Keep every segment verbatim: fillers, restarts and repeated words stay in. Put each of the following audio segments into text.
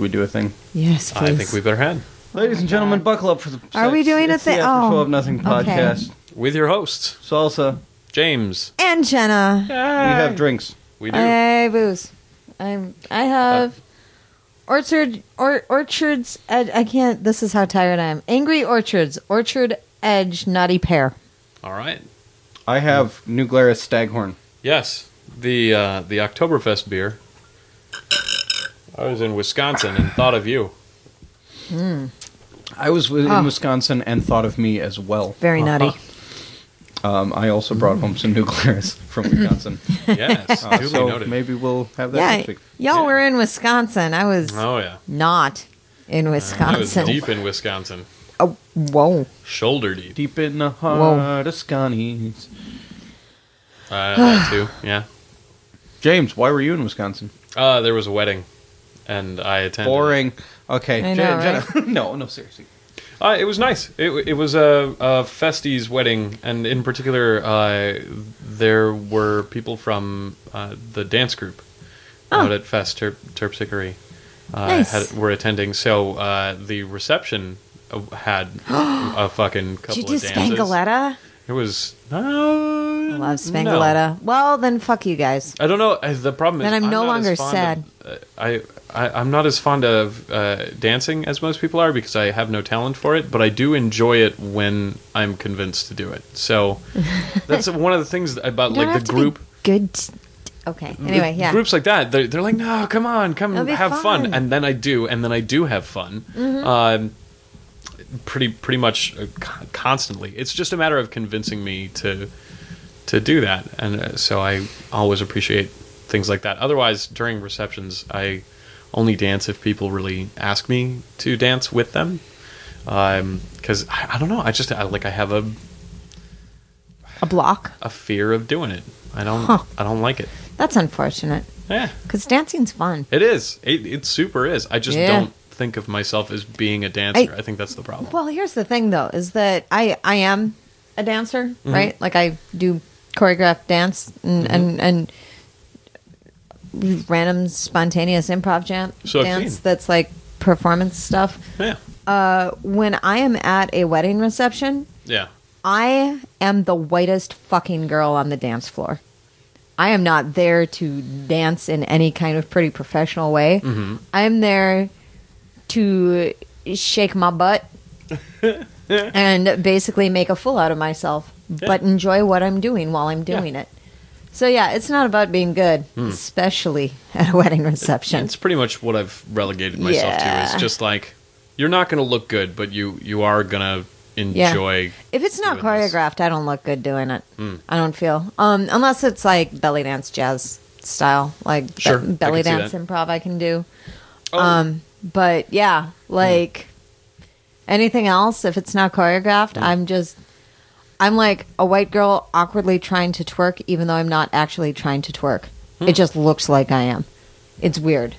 Should we do a thing? Yes, please. I think we better head. Ladies and gentlemen, buckle up for the. Are we doing a it's the thing? After Oh, twelve Nothing podcast. okay. With your hosts, Salsa. James. And Jenna. We have drinks. We do. Hey, booze. I'm. I have Orchard or Orchards. Ed, I can't. This is how tired I am. Angry Orchards. Orchard Edge Nutty Pear. All right. I have New Glarus Staghorn. Yes, the uh, the Oktoberfest beer. I was in Wisconsin and thought of you. Mm. I was in Oh. Wisconsin and thought of me as well. Very nutty. Um, I also brought home some New Glarus from Wisconsin. Yes, Uh, duly so noted. maybe we'll have that Yeah, next week. y'all Yeah. were in Wisconsin. I was Oh yeah, not in I was Wisconsin. deep in Wisconsin, Oh, whoa. shoulder deep. Deep in the heart of Scotties. Uh, that too. Yeah. James, why were you in Wisconsin? Uh, there was a wedding, and I attended. Boring. Okay. I Jen- know, Jenna. no, no, seriously. Uh, it was nice. It, it was a, a festies wedding, and in particular, uh, there were people from uh, the dance group Oh. out at Fest Terp Terpsichore uh, Nice. had, were attending. So uh, the reception uh, had a fucking couple Did you do of dances. Spangaletta? It was uh, I love no. Spangaletta. Well, then fuck you guys. I don't know. uh, The problem is, Then I'm no not longer as fond sad. Of, uh, I, I I'm not as fond of uh, dancing as most people are because I have no talent for it. But I do enjoy it when I'm convinced to do it. So that's one of the things about You don't like have the to group. be good. Okay. Anyway, yeah. Groups like that, they're, they're like, no, come on, come It'll be have fun. fun. and then I do, and then I do have fun. Mm-hmm. Um, pretty pretty much uh, co- constantly. It's just a matter of convincing me to to do that, and uh, so I always appreciate things like that. Otherwise, during receptions, I only dance if people really ask me to dance with them, because I, I don't know. I just I, like I have a A block. a fear of doing it. I don't Huh. I don't like it. That's unfortunate. Yeah. Because dancing's fun. It is. It, it super is. I just Yeah. don't think of myself as being a dancer. I, I- think that's the problem. Well, here's the thing, though, is that I, I am a dancer, Mm-hmm. right? Like, I do choreographed dance and, Mm-hmm. and, and random spontaneous improv jam So I've dance seen. that's like performance stuff. Yeah. Uh, when I am at a wedding reception, Yeah. I am the whitest fucking girl on the dance floor. I am not there to dance in any kind of pretty professional way. Mm-hmm. I'm there to shake my butt and basically make a fool out of myself, but enjoy what I'm doing while I'm doing it. So yeah, it's not about being good, especially at a wedding reception. It's pretty much what I've relegated myself to. Yeah. Is just like you're not going to look good, but you you are going to Yeah. enjoy. If it's not doing this. choreographed, I don't look good doing it. I don't feel. Um, unless it's like belly dance jazz style, like be- Sure, I belly can see dance that. improv I can do. Oh, Um, but yeah, like anything else, if it's not choreographed, I'm just I'm like a white girl awkwardly trying to twerk, even though I'm not actually trying to twerk. It just looks like I am. It's weird.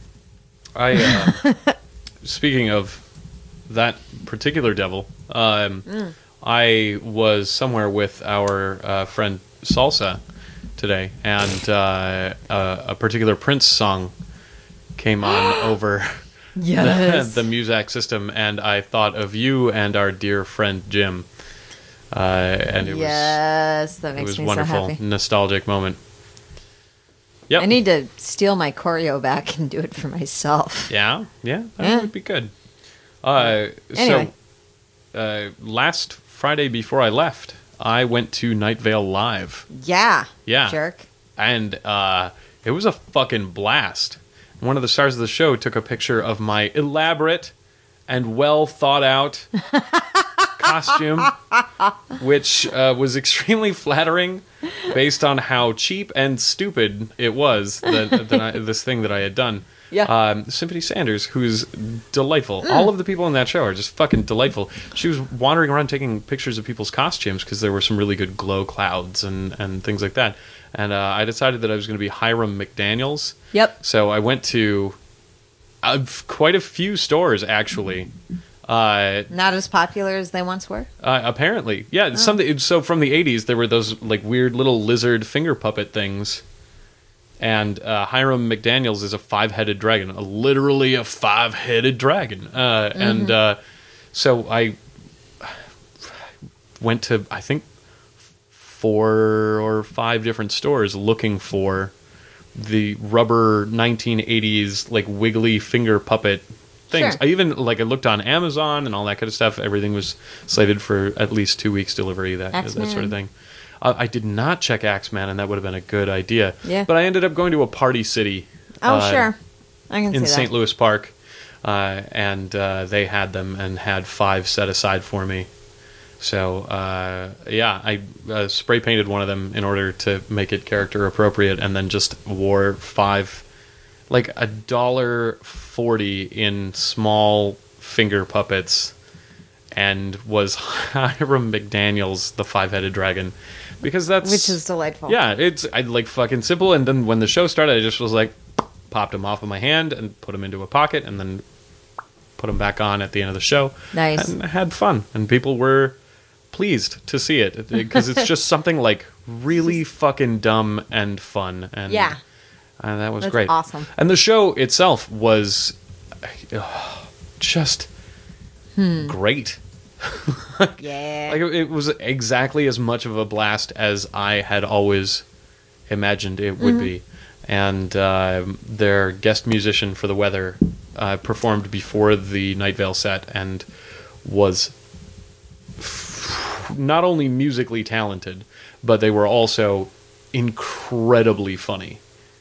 I uh, speaking of that particular devil, um, I was somewhere with our uh, friend Salsa today, and uh, a, a particular Prince song came on over Yes. the, the Muzak system, and I thought of you and our dear friend Jim, uh, and it yes, that was it makes was me wonderful, so happy. nostalgic moment. Yep. I need to steal my choreo back and do it for myself. Yeah, yeah, that Yeah. would be good. Uh, Anyway. So, uh, last Friday before I left, I went to Night Vale Live, Yeah. Yeah. Jerk. and uh, it was a fucking blast. One of the stars of the show took a picture of my elaborate and well thought out costume, which uh, was extremely flattering based on how cheap and stupid it was, that, that I, this thing that I had done. Yeah. Um, Symphony Sanders, who's delightful. All of the people in that show are just fucking delightful. She was wandering around taking pictures of people's costumes because there were some really good glow clouds and, and things like that. And uh, I decided that I was going to be Hiram McDaniels. Yep. So I went to uh, quite a few stores, actually. Uh, Not as popular as they once were. uh, apparently, yeah. Something. So from the eighties, there were those like weird little lizard finger puppet things, And uh, Hiram McDaniels is a five-headed dragon, a, literally a five-headed dragon. Uh, mm-hmm. And uh, so I went to, I think, four or five different stores looking for the rubber nineteen eighties, like, wiggly finger puppet things. Sure. I even, like, I looked on Amazon and all that kind of stuff. Everything was slated for at least two weeks delivery, that, that sort of thing. Uh, I did not check Axeman, and that would have been a good idea. Yeah. But I ended up going to a Party City. Oh, uh, sure. I can see in that. Saint Louis Park, uh, and uh, they had them and had five set aside for me. So, uh, yeah, I uh, spray painted one of them in order to make it character appropriate, and then just wore five, like a dollar forty in small finger puppets, and was Hiram McDaniels, the five-headed dragon. Because that's... Which is delightful. Yeah, it's I like fucking simple. And then when the show started, I just was like, popped them off of my hand and put them into a pocket and then put them back on at the end of the show. Nice. And I had fun. And people were pleased to see it. Because it's just something like really fucking dumb and fun. And yeah. And that was That's great. awesome. And the show itself was uh, just hmm. great. Yeah. Like it was exactly as much of a blast as I had always imagined it would mm-hmm. be. And uh, their guest musician for The Weather uh, performed before the Night Vale set and was f- not only musically talented, but they were also incredibly funny.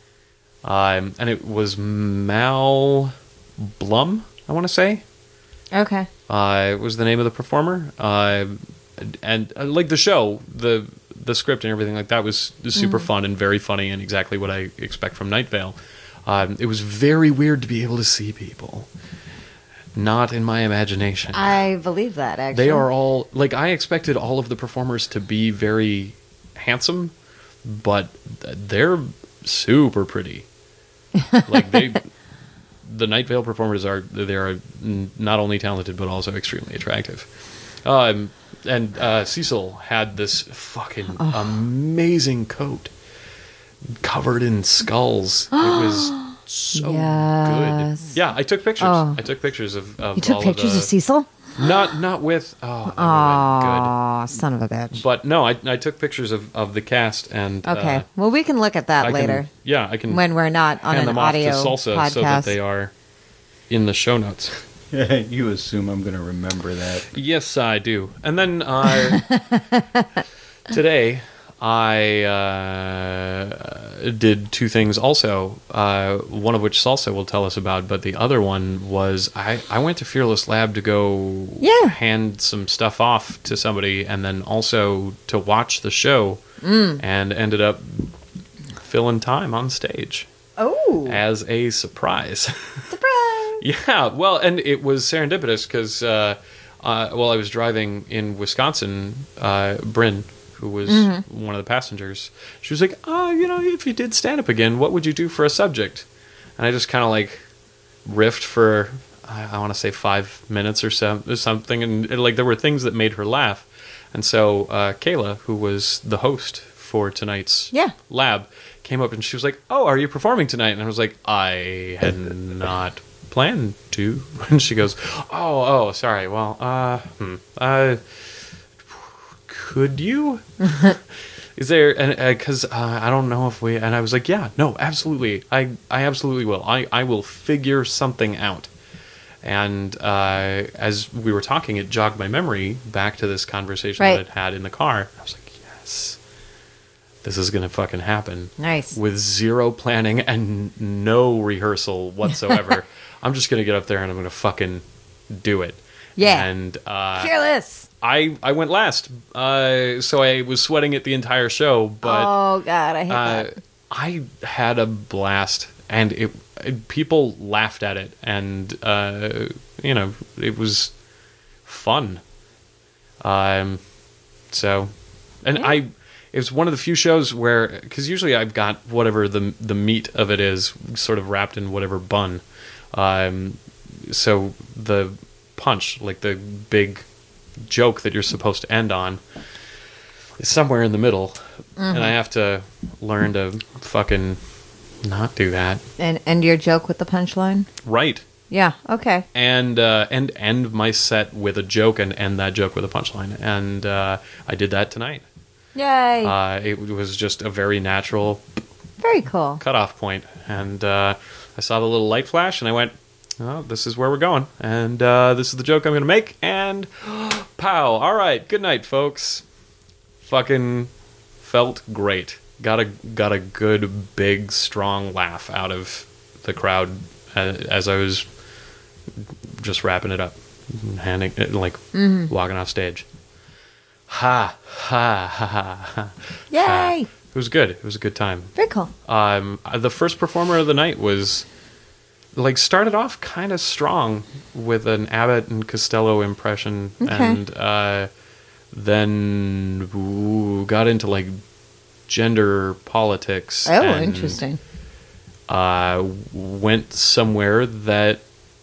Um, and it was Mal Blum, I want to say. Okay. Uh, was the name of the performer. Uh, and uh, like the show, the the script and everything like that was, was super mm. fun and very funny and exactly what I expect from Night Vale. Um, it was very weird to be able to see people. Not in my imagination. I believe that, actually. They are all... Like, I expected all of the performers to be very handsome, but they're super pretty. Like, they... The Night Vale performers are... They are not only talented, but also extremely attractive. Um... And uh, Cecil had this fucking oh. amazing coat covered in skulls. It was so yes. good. Yeah, I took pictures. Oh. I took pictures of, of you took all pictures of, the, of Cecil? Not not with... Oh, oh son of a bitch. But no, I, I took pictures of, of the cast. and Okay, uh, well, we can look at that I later. Can, yeah, I can... When we're not on hand an them audio off to Salsa podcast. so that they are in the show notes. You assume I'm going to remember that. Yes, I do. And then uh, today, I uh, did two things also, uh, one of which Salsa will tell us about, but the other one was I, I went to Fearless Lab to go yeah. hand some stuff off to somebody and then also to watch the show mm. and ended up filling time on stage. Oh. As a surprise. Surprise! Yeah, well, and it was serendipitous because uh, uh, while I was driving in Wisconsin, uh, Bryn, who was mm-hmm. one of the passengers, she was like, oh, you know, if you did stand-up again, what would you do for a subject? And I just kind of like riffed for, I, I want to say five minutes or, so, or something, and, and like there were things that made her laugh. And so uh, Kayla, who was the host for tonight's yeah. lab, came up and she was like, oh, are you performing tonight? And I was like, I had not planned to. And she goes, oh, oh, sorry. Well, uh, hmm, uh, could you? Is there, and because uh, uh, I don't know if we, and I was like, yeah, no, absolutely. I, I absolutely will. I, I will figure something out. And uh, as we were talking, it jogged my memory back to this conversation right. that I'd had in the car. I was like, yes. This is going to fucking happen. Nice. With zero planning and no rehearsal whatsoever. I'm just going to get up there and I'm going to fucking do it. Yeah. And uh, fearless. I, I went last. Uh, so I was sweating it the entire show. But oh, God, I hate uh, that. I had a blast. And it, it people laughed at it. And, uh, you know, it was fun. Um, so, and yeah. I... It was one of the few shows where, because usually I've got whatever the the meat of it is sort of wrapped in whatever bun. Um, so the punch, like the big joke that you're supposed to end on, is somewhere in the middle. Mm-hmm. And I have to learn to fucking not do that. And end your joke with the punchline? Right. Yeah, okay. And uh, and end my set with a joke and end that joke with a punchline. And uh, I did that tonight. Yay. Uh, it was just a very natural Very cool. cutoff point. And uh, I saw the little light flash, and I went, oh, this is where we're going. And uh, this is the joke I'm going to make. And pow. All right. Good night, folks. Fucking felt great. Got a got a good, big, strong laugh out of the crowd as, as I was just wrapping it up, handing like Mm-hmm. walking off stage. Ha ha ha ha ha. Yay. Ha. It was good. It was a good time. Very cool. Um, the first performer of the night was like started off kind of strong with an Abbott and Costello impression, Okay. and uh, then ooh, got into like gender politics. Oh, and, interesting. Uh, went somewhere that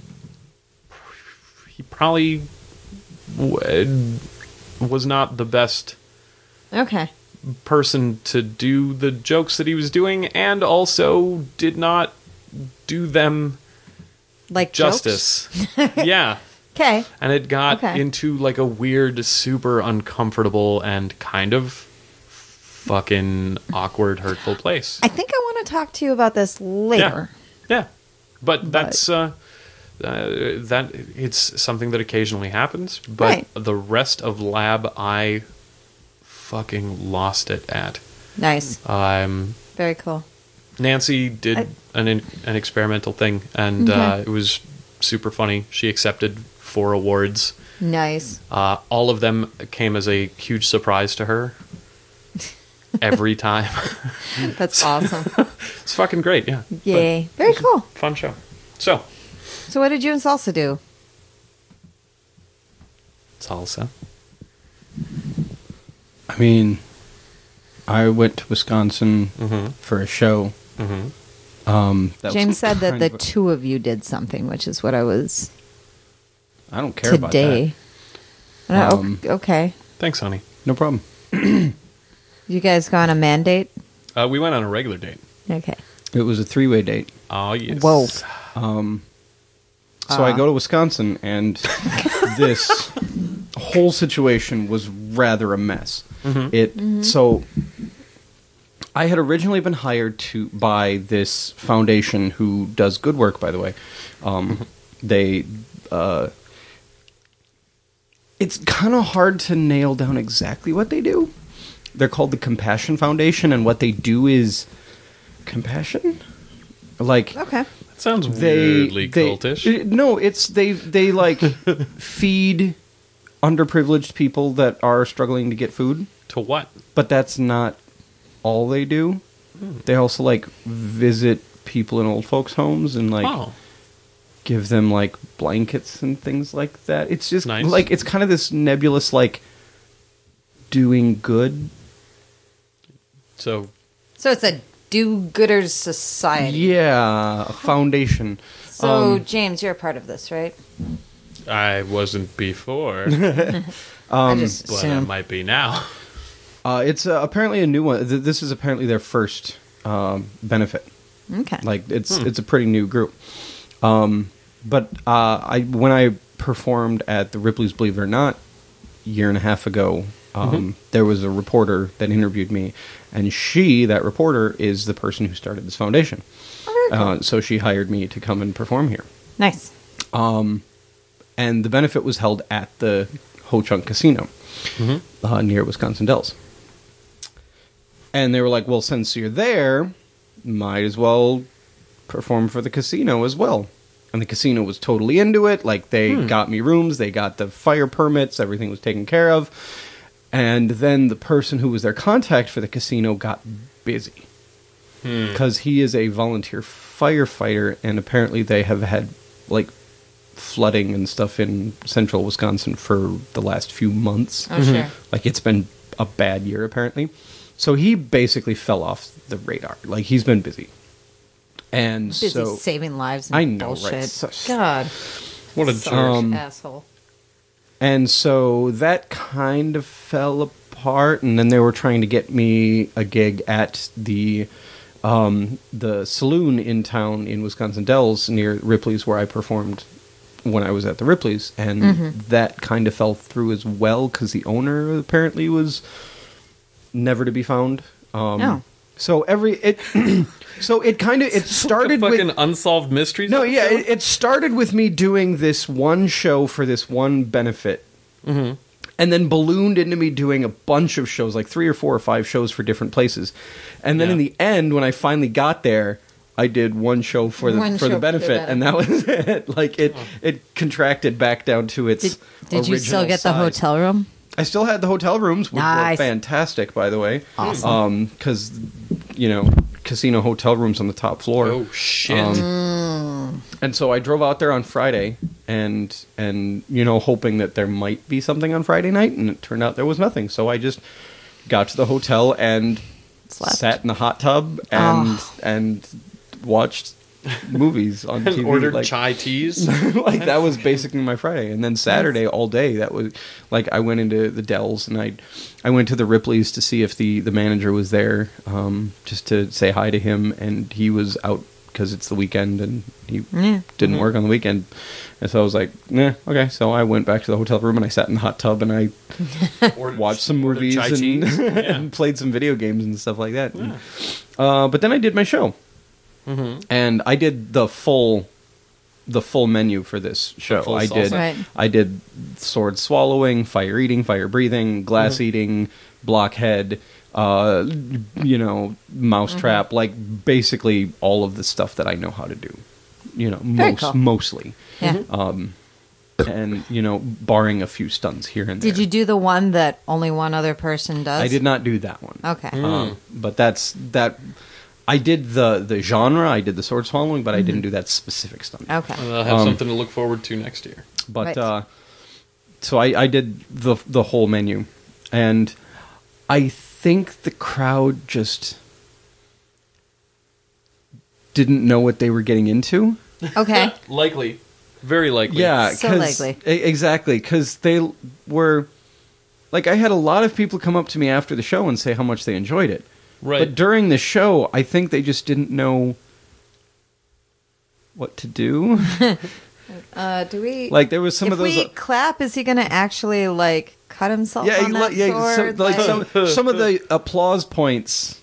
he probably w- was not the best Okay. person to do the jokes that he was doing, and also did not do them Like justice. Yeah. Okay. And it got Okay. into like a weird, super uncomfortable and kind of fucking awkward, hurtful place. I think I want to talk to you about this later. Yeah. But that's uh, uh that it's something that occasionally happens, but Right. the rest of lab I fucking lost it at. Nice. Um Very cool. Nancy did I- an an experimental thing, and Okay. uh, it was super funny. She accepted four awards. Nice. Uh, all of them came as a huge surprise to her. Every time. That's awesome. It's fucking great, yeah. Yay. Very cool. But fun show. So, So what did you and Salsa do? salsa. I mean, I went to Wisconsin Mm-hmm. for a show. Mm-hmm. Um, that was James said that kind the of a- two of you did something, which is what I was I don't care about today. And I- Um, o- okay. Thanks, honey. that. No problem. You guys go on a mandate? Uh, we went on a regular date. Okay. It was a three-way date. Oh, yes. Whoa. Um, so I Ah. go to Wisconsin, and this whole situation was rather a mess. Mhm. It so I had originally been hired to by this foundation who does good work, by the way. Um, they uh, it's kind of hard to nail down exactly what they do. They're called the Compassion Foundation, and what they do is compassion, like Okay. That sounds they, weirdly they cultish. uh, no, it's they they like feed underprivileged people that are struggling to get food, To what? but that's not all they do. They also like visit people in old folks' homes and like Oh. give them like blankets and things like that. It's just Nice. like it's kind of this nebulous like doing good. So, So it's a do-gooders society. Yeah, a foundation. So, Um, James, you're a part of this, right? I wasn't before, I just but I assume. might be now. Uh, it's uh, apparently a new one. Th- This is apparently their first um, benefit. Okay. Like it's it's a pretty new group. Um, but uh, I when I performed at the Ripley's Believe It or Not a year and a half ago, um, there was a reporter that interviewed me, and she, that reporter, is the person who started this foundation. Oh, very cool. Uh, so she hired me to come and perform here. Nice. And the benefit was held at the Ho Chunk Casino Mm-hmm. uh, near Wisconsin Dells. And they were like, well, since you're there, might as well perform for the casino as well. And the casino was totally into it. Like, they got me rooms, they got the fire permits, everything was taken care of. And then the person who was their contact for the casino got busy. Because he is a volunteer firefighter, and apparently they have had, like, flooding and stuff in central Wisconsin for the last few months. Oh, sure. Like, it's been a bad year, apparently. So he basically fell off the radar. Like, he's been busy. And Busy so... saving lives and I know, bullshit. right? Such- God. What a Such jerk. Um, asshole. And so that kind of fell apart, and then they were trying to get me a gig at the um, the saloon in town in Wisconsin Dells near Ripley's, where I performed when I was at the Ripley's, and Mm-hmm. that kind of fell through as well because the owner apparently was never to be found. Um, Oh. So every it, so it kind of it started the fucking with unsolved mysteries. no, yeah, episode? it, it started with me doing this one show for this one benefit, Mm-hmm. and then ballooned into me doing a bunch of shows, like three or four or five shows for different places, and then Yeah. in the end, when I finally got there, I did one show for the One for show the for the benefit, and that was it. Like it, it contracted back down to its. Did, did you still original get the size. hotel room? I still had the hotel rooms, which Nice. were fantastic, by the way. Awesome. Because, you know, casino hotel rooms on the top floor. Oh shit! Um, And so I drove out there on Friday, and and you know, hoping that there might be something on Friday night, and it turned out there was nothing. So I just got to the hotel and Slept. sat in the hot tub and Oh. and watched movies on T V. And ordered like, chai teas. like that was basically my Friday, and then Saturday all day. That was like I went into the Dells and I, I went to the Ripley's to see if the the manager was there, um, just to say hi to him, and he was out because it's the weekend and he Yeah. didn't work on the weekend, and so I was like, nah, okay. So I went back to the hotel room and I sat in the hot tub and I Ordered- watched some ordered movies chai and, teas. Yeah. and played some video games and stuff like that. And, uh, but then I did my show. Mm-hmm. And I did the full, the full menu for this show. full I did, salsa. Right. I did sword swallowing, fire eating, fire breathing, glass Mm-hmm. eating, blockhead, uh, you know, mousetrap, Mm-hmm. like basically all of the stuff that I know how to do. You know, Very most cool. mostly, Yeah. um, and you know, barring a few stunts here and there. Did you do the one that only one other person does? I did not do that one. Okay. Mm. Um, but that's that. I did the the genre. I did the sword swallowing, but I didn't do that specific stunt. Okay. I'll have Um, something to look forward to next year. But Right. uh, so I, I did the the whole menu, and I think the crowd just didn't know what they were getting into. Okay. Likely, very likely. Yeah, So 'cause- likely. e- exactly, because they were like I had a lot of people come up to me after the show and say how much they enjoyed it. right. But during the show, I think they just didn't know what to do. Uh, do we? Like there was some if of those. we clap, is he going to actually like cut himself yeah, on that like, yeah. sword? Some, like some some of the applause points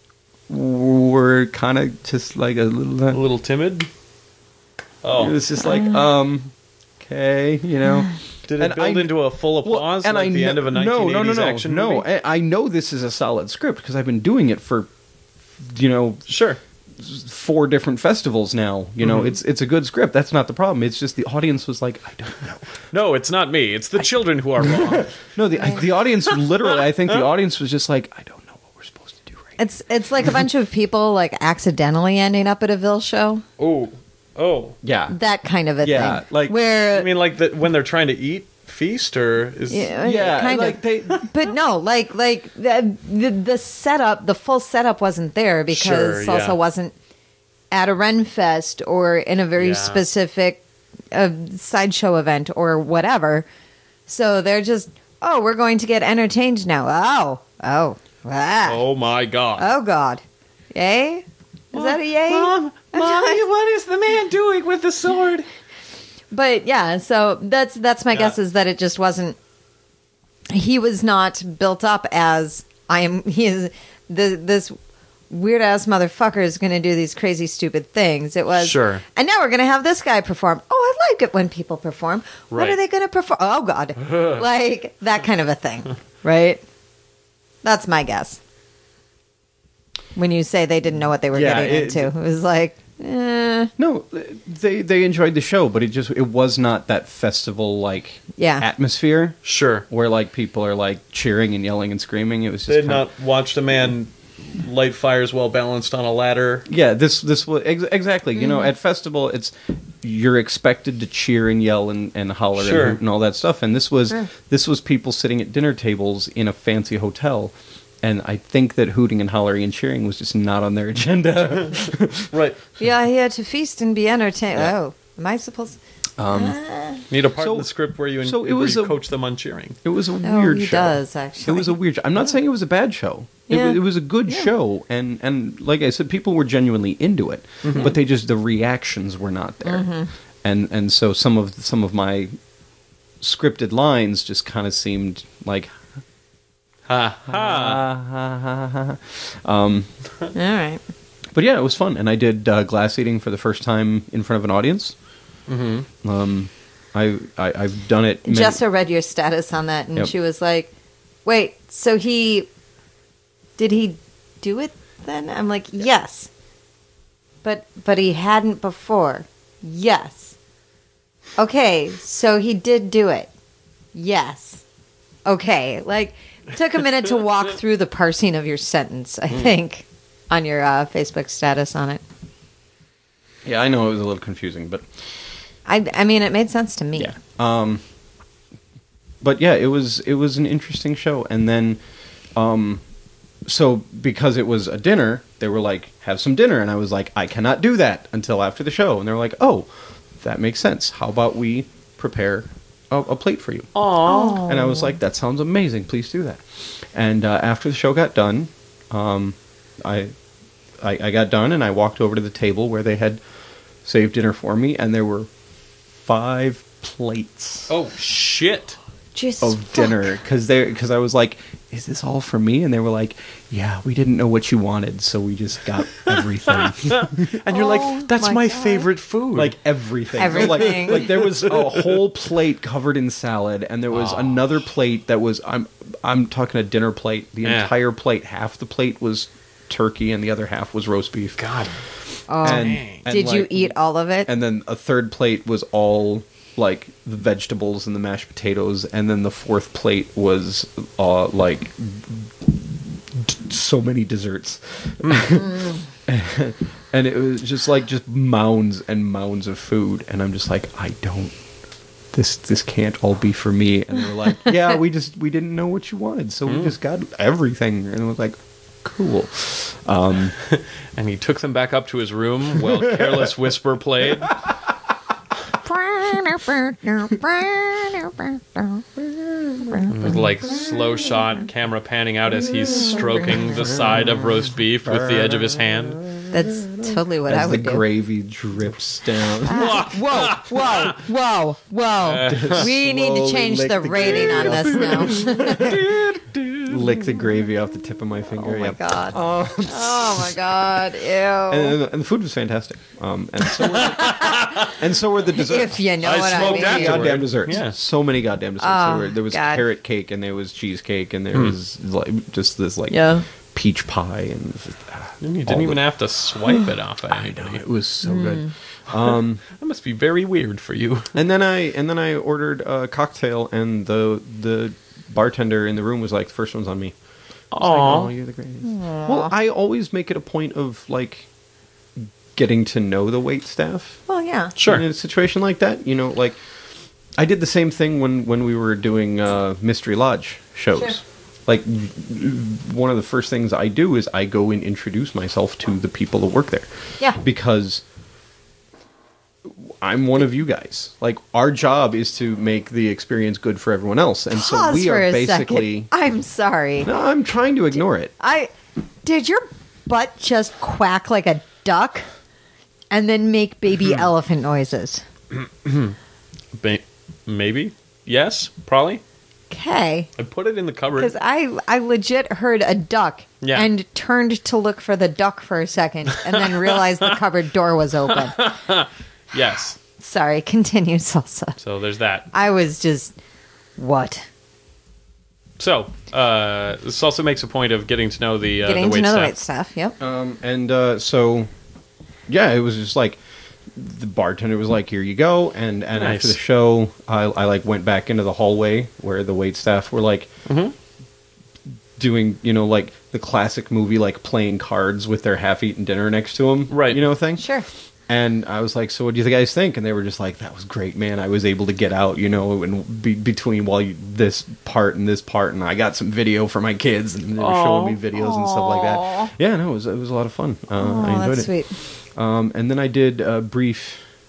were kind of just like a little. a little timid. It Oh, was just like, um, okay, you know. did it and build I- into a full applause and like I the kn- end of a no, nineteen no, eighties no, no, action no. movie? I, I know this is a solid script because I've been doing it for, you know, Sure. four different festivals now. You know, Mhm. it's it's a good script. That's not the problem. It's just the audience was like, I don't know. No, it's not me. It's the children who are wrong. No, the the audience literally. I think the audience was just like, I don't know what we're supposed to do right now. It's it's like a bunch of people like accidentally ending up at a Ville show. Oh, oh. Yeah, That kind of a Yeah, thing. like- where I mean, like the, when they're trying to eat feast, or is yeah, yeah, kind like of. they. But no, like like the, the the setup, the full setup wasn't there because Sure, salsa yeah. wasn't at a Ren Fest or in a very Yeah. specific uh, sideshow event or whatever. So they're just, oh, we're going to get entertained now. Oh, oh, ah. oh my god. Oh God, yay! Is that a yay? Mom, mommy, what is the man doing with the sword? But yeah, so that's that's my Yeah. guess is that it just wasn't. He was not built up as I am. He is the this weird ass motherfucker is going to do these crazy stupid things. It was Sure. and now we're going to have this guy perform. Oh, I like it when people perform. What Right. are they going to perform? Oh God, like that kind of a thing, right? That's my guess. When you say they didn't know what they were Yeah, getting it- into, it was like, eh. No, they they enjoyed the show, but it just it was not that festival like Yeah. atmosphere Sure. where like people are like cheering and yelling and screaming. It was just They had kinda- not watched a man light fires while balanced on a ladder. Yeah, this this was ex- exactly. You Mm-hmm. know, at festival, it's you're expected to cheer and yell and, and holler Sure. and hoot and all that stuff. And this was Sure. this was people sitting at dinner tables in a fancy hotel. And I think that hooting and hollering and cheering was just not on their agenda. Right. We are here to feast and be entertained. Yeah. Oh, am I supposed? Need a part So- in the script where you, so it where was you a- coach them on cheering. It was a Oh, weird he show. does, actually. It was a weird show. I'm not saying it was a bad show. It, Yeah. wa- it was a good Yeah. show, and, and like I said, people were genuinely into it, but they just the reactions were not there, Mm-hmm. and and so some of some of my scripted lines just kind of seemed like Ha ha. ah, ha, ha, ha. Um, All right. but yeah, it was fun, and I did uh, glass eating for the first time in front of an audience. Mm-hmm. Um, I, I I've done it. many- Jessa read your status on that, and Yep. she was like, "Wait, so he did he do it then?" I'm like, "Yes, but but he hadn't before." Yes. Okay, so he did do it. Yes. Okay, like it took a minute to walk through the parsing of your sentence. I think on your uh, Facebook status on it. Yeah, I know it was a little confusing, but. I I mean, it made sense to me. Yeah. Um, but yeah, it was it was an interesting show, and then, um, so because it was a dinner, they were like, "Have some dinner," and I was like, "I cannot do that until after the show," and they were like, "Oh, that makes sense. How about we prepare a, a plate for you?" Aww. And I was like, "That sounds amazing. Please do that." And uh, after the show got done, um, I, I I got done, and I walked over to the table where they had saved dinner for me, and there were five plates Oh shit. Jesus of fuck. dinner because they because I was like, "Is this all for me?" And they were like, "Yeah, we didn't know what you wanted, so we just got everything." And you're Oh like, that's my my, God. favorite food. Like everything. Everything. Like, like there was a whole plate covered in salad, and there was Oh. another plate that was I'm I'm talking a dinner plate. The Yeah. entire plate, half the plate was turkey, and the other half was roast beef. God. Oh, And- and, did you like, eat all of it? And then a third plate was all like the vegetables and the mashed potatoes, and then the fourth plate was uh, like d- so many desserts. And it was just like just mounds and mounds of food, and I'm just like, I don't. This this can't all be for me. And they were like, yeah, we just we didn't know what you wanted, so we just got everything. And I was like, cool. Um, And he took them back up to his room while Careless Whisper played. With like slow shot camera panning out as he's stroking the side of roast beef with the edge of his hand. That's totally what I as the would do. gravy drips down. Whoa, whoa, whoa, whoa. We need to slowly change lick the the rating on this now. Lick the gravy off the tip of my finger. Oh my yep. god. Oh, Oh my god. Ew. and, and the food was fantastic. Um, and so were the, and so were the desserts. If you know I what I smoked mean. afterward. Goddamn desserts. Yeah. So many goddamn desserts. Oh, there, were, there was God. carrot cake, and there was cheesecake, and there was like just this like Yeah. peach pie, and ah, And you all didn't even the- have to swipe it off of I know anybody. it was so Hmm. good. Um, That must be very weird for you. and then I and then I ordered a cocktail, and the the bartender in the room was like, "The first one's on me." I was like, Aw. "Oh, you're the greatest." Well, I always make it a point of like getting to know the wait staff. Well, yeah. Sure. In a situation like that, you know, like I did the same thing when when we were doing uh, Mystery Lodge shows. Sure. Like one of the first things I do is I go and introduce myself to the people that work there. Yeah. Because I'm one of you guys. Like our job is to make the experience good for everyone else, and so Pause we for are a basically. second. I'm sorry. No, I'm trying to ignore it. I did your butt just quack like a duck and then make baby elephant noises. Ba- maybe? Yes? Probably? Okay. I put it in the cupboard. Because I, I legit heard a duck Yeah. and turned to look for the duck for a second and then realized the cupboard door was open. Yes. Sorry, continue, Salsa. So there's that. I was just, what? So, uh, this also makes a point of getting to know the, uh, Getting the to wait know the staff. right stuff, yep. Um, and uh, so, yeah, it was just like the bartender was like, "Here you go." And and Nice. after the show, I, I like went back into the hallway where the wait staff were like Mm-hmm. doing, you know, like the classic movie, like playing cards with their half-eaten dinner next to them, Right. You know, thing. Sure. And I was like, "So, what do you guys think?" And they were just like, "That was great, man. I was able to get out, you know, and be between while you, this part and this part, and I got some video for my kids, and they were Aw. showing me videos and stuff like that. Yeah, no, it was it was a lot of fun. Uh, I Oh, enjoyed that's it. sweet. Um, and then I did a brief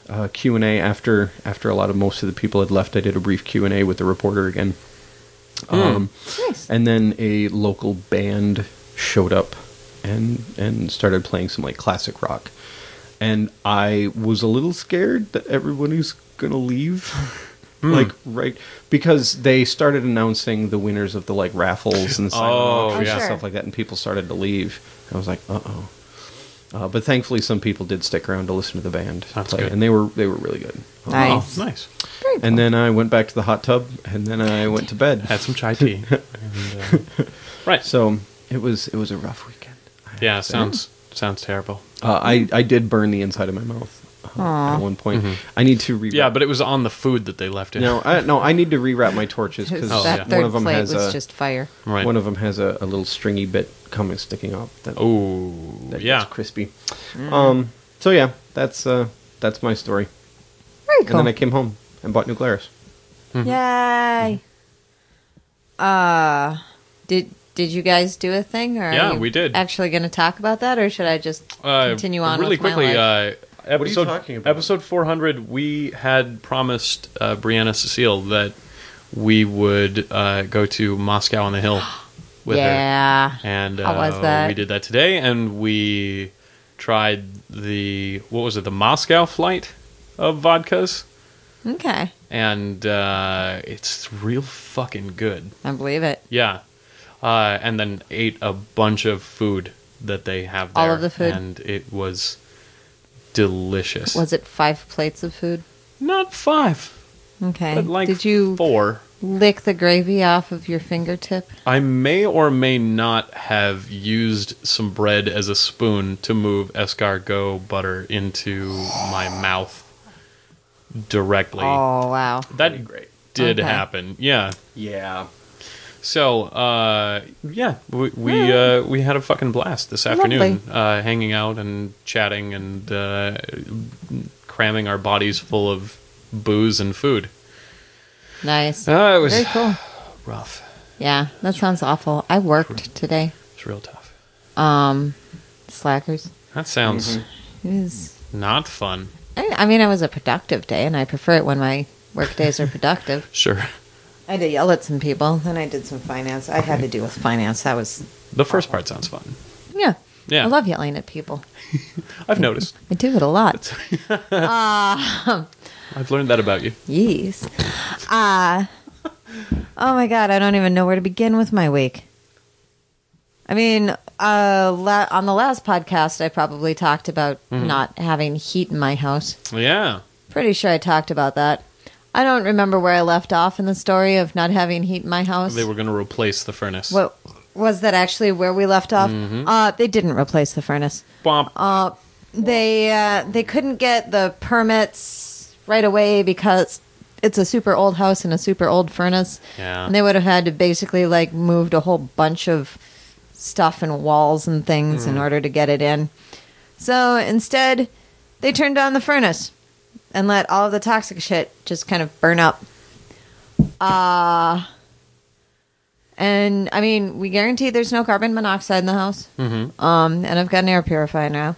uh, Q and A after after a lot of most of the people had left. I did a brief Q and A with the reporter again. Um, Nice. And then a local band showed up and and started playing some like classic rock. And I was a little scared that everybody's gonna leave. Like right because they started announcing the winners of the like raffles and silent Oh, auctions yeah. and stuff like that, and people started to leave. I was like, uh oh. Uh, but thankfully, some people did stick around to listen to the band That's play, good. and they were they were really good. Nice. Oh, nice. Very cool. And then I went back to the hot tub, and then I went to bed. Had some chai tea. and, uh, right. So it was it was a rough weekend. I have Yeah, to say. sounds sounds terrible. Uh, I I did burn the inside of my mouth uh, Aw. at one point. I need to rewrap. Yeah, but it was on the food that they left in. no, I, no, I need to rewrap my torches because Oh, that yeah. third one of them plate has was a just fire. Right. one of them has a, a little stringy bit coming sticking off. That, Oh, that yeah. gets crispy. Um. So yeah, that's uh that's my story. Very And cool. then I came home and bought new Glarus. Yay! Uh, did did you guys do a thing, or Yeah, are you we did. Actually, going to talk about that, or should I just Uh, continue on really with my quickly. life? Uh, episode, talking about? Episode four hundred, we had promised uh, Brianna Cecile that we would uh, go to Moscow on the Hill with her. yeah. And uh, How was that? we did that today, and we tried the, what was it, the Moscow flight of vodkas. Okay, And uh, it's real fucking good. I believe it. Yeah. Uh, and then ate a bunch of food that they have there. All of the food? And it was delicious. Was it five plates of food? Not five, Okay. but like did you four. lick the gravy off of your fingertip? I may or may not have used some bread as a spoon to move escargot butter into my mouth directly. Oh wow! that great. did Okay. happen. Yeah. Yeah. So, uh, yeah, we we, uh, we had a fucking blast this afternoon, uh, hanging out and chatting and uh, cramming our bodies full of booze and food. Nice. Uh, it was Very cool. rough. Yeah, that sounds awful. I worked today. It's real tough. Um, slackers. That sounds It was. not fun. I, I mean, it was a productive day, and I prefer it when my work days are productive. Sure. I had to yell at some people. Then I did some finance. I had to deal with finance. That was The first part sounds fun. yeah. Yeah. I love yelling at people. I've noticed. I do it a lot. I've learned that about you. Yes. Uh, oh my god, I don't even know where to begin with my week. I mean, uh, la- on the last podcast, I probably talked about not having heat in my house. Yeah. Pretty sure I talked about that. I don't remember where I left off in the story of not having heat in my house. They were going to replace the furnace. What was that actually where we left off? Uh, they didn't replace the furnace. Bump. Uh, they uh, they couldn't get the permits right away because it's a super old house and a super old furnace. Yeah. And they would have had to basically like moved a whole bunch of stuff and walls and things in order to get it in. So instead, they turned on the furnace and let all of the toxic shit just kind of burn up. Uh and I mean, we guarantee there's no carbon monoxide in the house. Mm-hmm. Um, and I've got an air purifier now.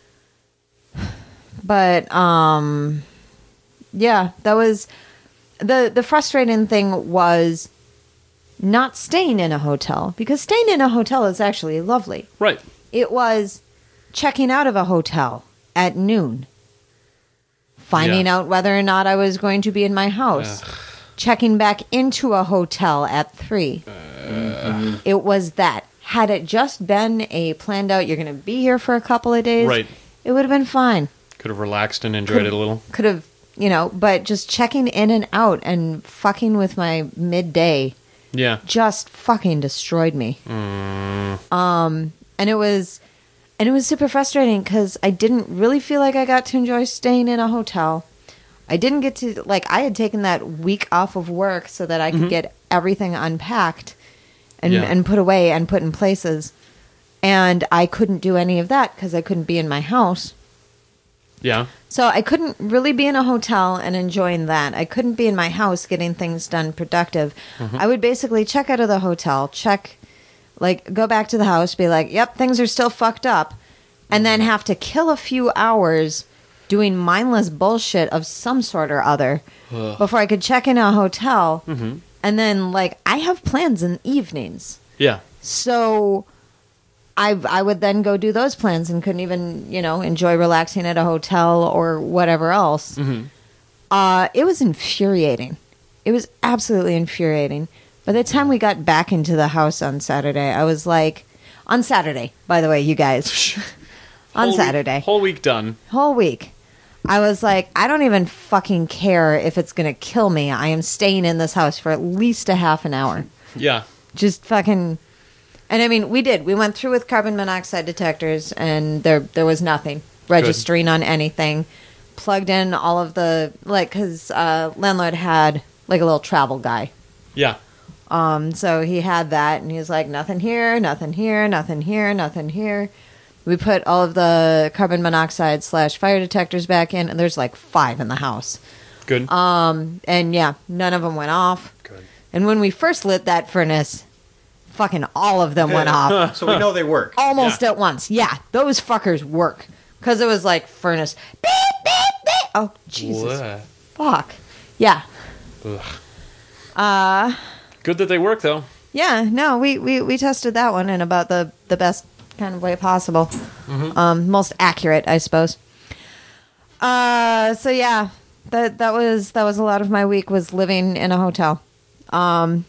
But um, yeah, that was the the frustrating thing was not staying in a hotel, because staying in a hotel is actually lovely. Right. It was checking out of a hotel at noon, finding Yeah. out whether or not I was going to be in my house, checking back into a hotel at three. It was that. Had it just been a planned out, you're going to be here for a couple of days, Right. it would have been fine. Could have relaxed and enjoyed it a little. Could have, you know, but just checking in and out and fucking with my midday Yeah. just fucking destroyed me. Um, and it was, and it was super frustrating because I didn't really feel like I got to enjoy staying in a hotel. I didn't get to, like, I had taken that week off of work so that I could get everything unpacked and Yeah. and put away and put in places, and I couldn't do any of that because I couldn't be in my house. Yeah. So I couldn't really be in a hotel and enjoying that. I couldn't be in my house getting things done productive. I would basically check out of the hotel, check, like, go back to the house, be like, yep, things are still fucked up, and then have to kill a few hours doing mindless bullshit of some sort or other before I could check in a hotel. Mm-hmm. And then, like, I have plans in evenings. Yeah. So I I would then go do those plans and couldn't even, you know, enjoy relaxing at a hotel or whatever else. Mm-hmm. Uh, it was infuriating. It was absolutely infuriating. By the time we got back into the house on Saturday, I was like, on Saturday, by the way, you guys, on Whole Saturday, Week, whole week done. whole week, I was like, I don't even fucking care if it's going to kill me. I am staying in this house for at least a half an hour. Yeah. Just fucking. And I mean, we did. We went through with carbon monoxide detectors, and there there was nothing registering on anything. Plugged in all of the, like, because uh, landlord had, like, a little travel guy. Yeah. Um, so he had that, and he was like, nothing here, nothing here, nothing here, nothing here. We put all of the carbon monoxide slash fire detectors back in, and there's like five in the house. Good. Um, and yeah, none of them went off. Good. And when we first lit that furnace, fucking all of them went off. So we know they work. Almost Yeah. at once. Yeah, those fuckers work. Because it was like furnace. Beep, beep, beep. Oh, Jesus. Bleh. Fuck. Yeah. Ugh. Uh, Good that they work, though. yeah, no, we, we, we tested that one in about the, the best kind of way possible. Um, most accurate, I suppose. Uh, so yeah, that that was that was a lot of my week was living in a hotel. Um,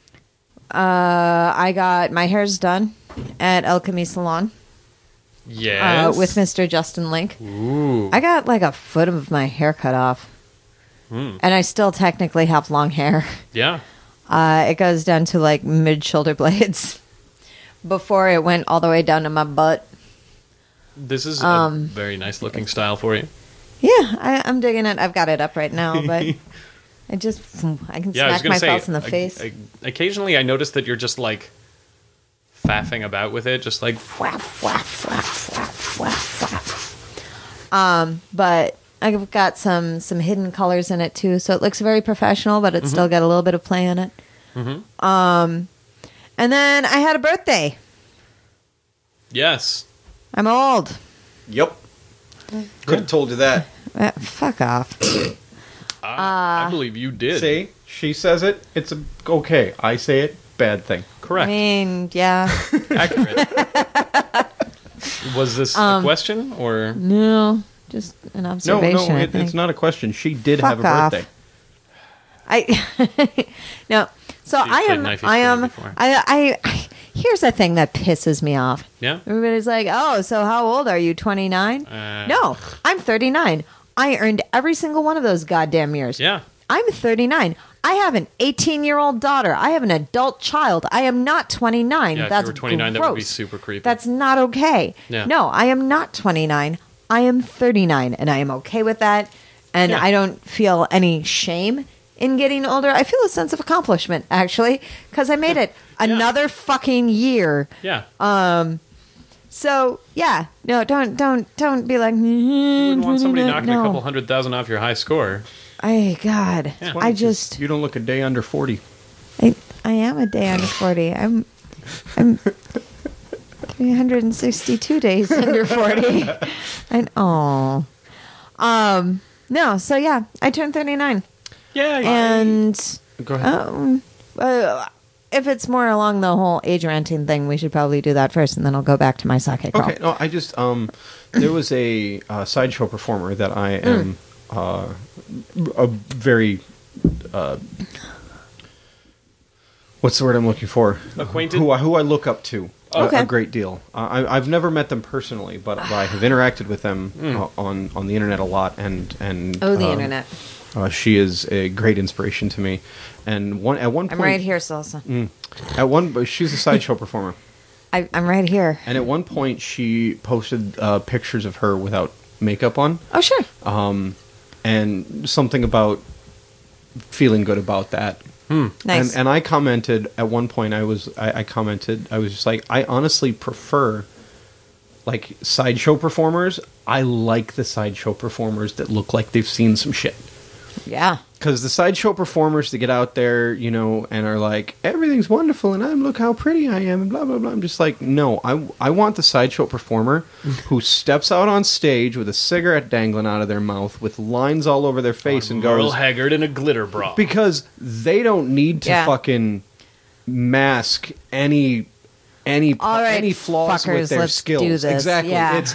uh, I got my hair's done at Alchemy Salon Yes. uh, with Mister Justin Link. Ooh. I got like a foot of my hair cut off, Mm. and I still technically have long hair. Yeah. Uh, it goes down to like mid shoulder blades before it went all the way down to my butt. This is Um, a very nice looking style for you. Yeah, I, I'm digging it. I've got it up right now, but I just I can Yeah, I was smack going to say, myself in the I- face. I- occasionally I notice that you're just like faffing about with it, just like, Um, but I've got some some hidden colors in it too, so it looks very professional, but it's still got a little bit of play in it. Mhm. Um, and then I had a birthday. yes. I'm old. Yep. Could have told you that. Uh, fuck off. I, I believe you did. See, she says it. It's a, okay. I say it. Bad thing. I Correct. mean, yeah, Accurate. Was this Um, a question or? no, just an No, observation. no, I it, think. it's not a question. She did Fuck have a off. birthday. I no. So She's I played am. Knife I East am. before. I, I. Here's the thing that pisses me off. Yeah. Everybody's like, "Oh, so how old are you? twenty-nine?" Uh, No, I'm thirty-nine. I earned every single one of those goddamn years. Yeah. I'm thirty-nine. I have an eighteen-year-old daughter. I have an adult child. I am not twenty-nine. Yeah. If That's you were twenty-nine, gross. that would be super creepy. That's not okay. Yeah. No, I am not twenty-nine. I am thirty-nine, and I am okay with that. And Yeah. I don't feel any shame in getting older. I feel a sense of accomplishment, actually, because I made it another fucking year. yeah. Um. So yeah, no, don't don't don't be like. you wouldn't want somebody no. knocking a couple hundred thousand off your high score. I God, Yeah. I just You don't look a day under forty. I I am a day under forty. I'm I'm three hundred and sixty-two days under forty. And oh, um, no. So yeah, I turned thirty-nine, Yeah. and Go ahead. um, uh, if it's more along the whole age ranting thing, we should probably do that first, and then I'll go back to my sake crawl. Okay, no, I just um, there was a uh, sideshow performer that I am uh, a very uh, what's the word I'm looking for? Acquainted? Who I, who I look up to a- Okay. a, great deal. Uh, I, I've never met them personally, but, but I have interacted with them uh, on on the internet a lot, and and Oh, the um, internet. Uh, she is a great inspiration to me, and one at one I'm point right here, Salsa. at one she's a sideshow performer. I, I'm right here. And at one point, she posted uh, pictures of her without makeup on, Oh, sure. um, and something about feeling good about that. Nice. And, and I commented at one point. I was I, I commented. I was just like, I honestly prefer like sideshow performers. I like the sideshow performers that look like they've seen some shit. yeah. because the sideshow performers that get out there, you know, and are like, everything's wonderful, and I'm look how pretty I am, and blah blah blah. I'm just like, no, I I want the sideshow performer who steps out on stage with a cigarette dangling out of their mouth, with lines all over their face, and Merle goes, Haggard in a glitter bra. because they don't need to Yeah. fucking mask any any All right, any flaws fuckers, with their let's skills. do this. Exactly. Yeah. It's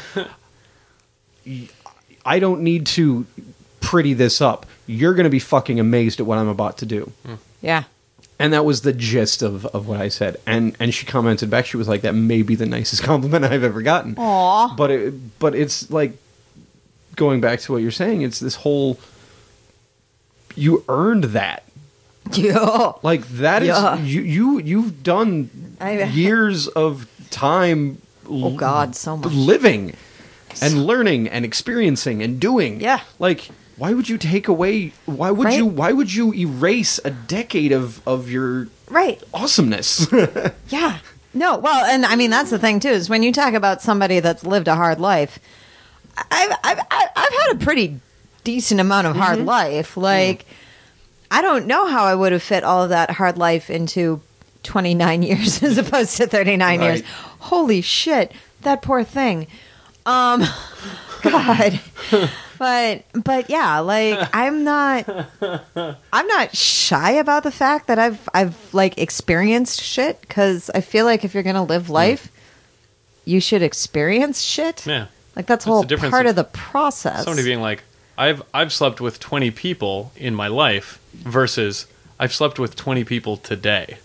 I don't need to pretty this up. You're going to be fucking amazed at what I'm about to do. Yeah. And that was the gist of, of what I said. And and she commented back. She was like, "That may be the nicest compliment I've ever gotten." Aw. But it, but it's like going back to what you're saying. It's this whole you earned that. Yeah. Like that is Yeah. you you you've done I- years of time. Oh, God, so much. living and learning and experiencing and doing. Yeah. Like, why would you take away? Why would Right? you? Why would you erase a decade of of your Right. awesomeness? Yeah. No, well, and I mean, that's the thing, too, is when you talk about somebody that's lived a hard life, I've, I've, I've I've had a pretty decent amount of hard life. Like, I don't know how I would have fit all of that hard life into twenty-nine years as opposed to thirty-nine years. Right. Holy shit, that poor thing. Um, God. But but yeah, like I'm not I'm not shy about the fact that I've I've like experienced shit, because I feel like if you're gonna live life, you should experience shit. Yeah. Like that's That's whole the difference part of of the process. Somebody being like, I've I've slept with twenty people in my life versus I've slept with twenty people today.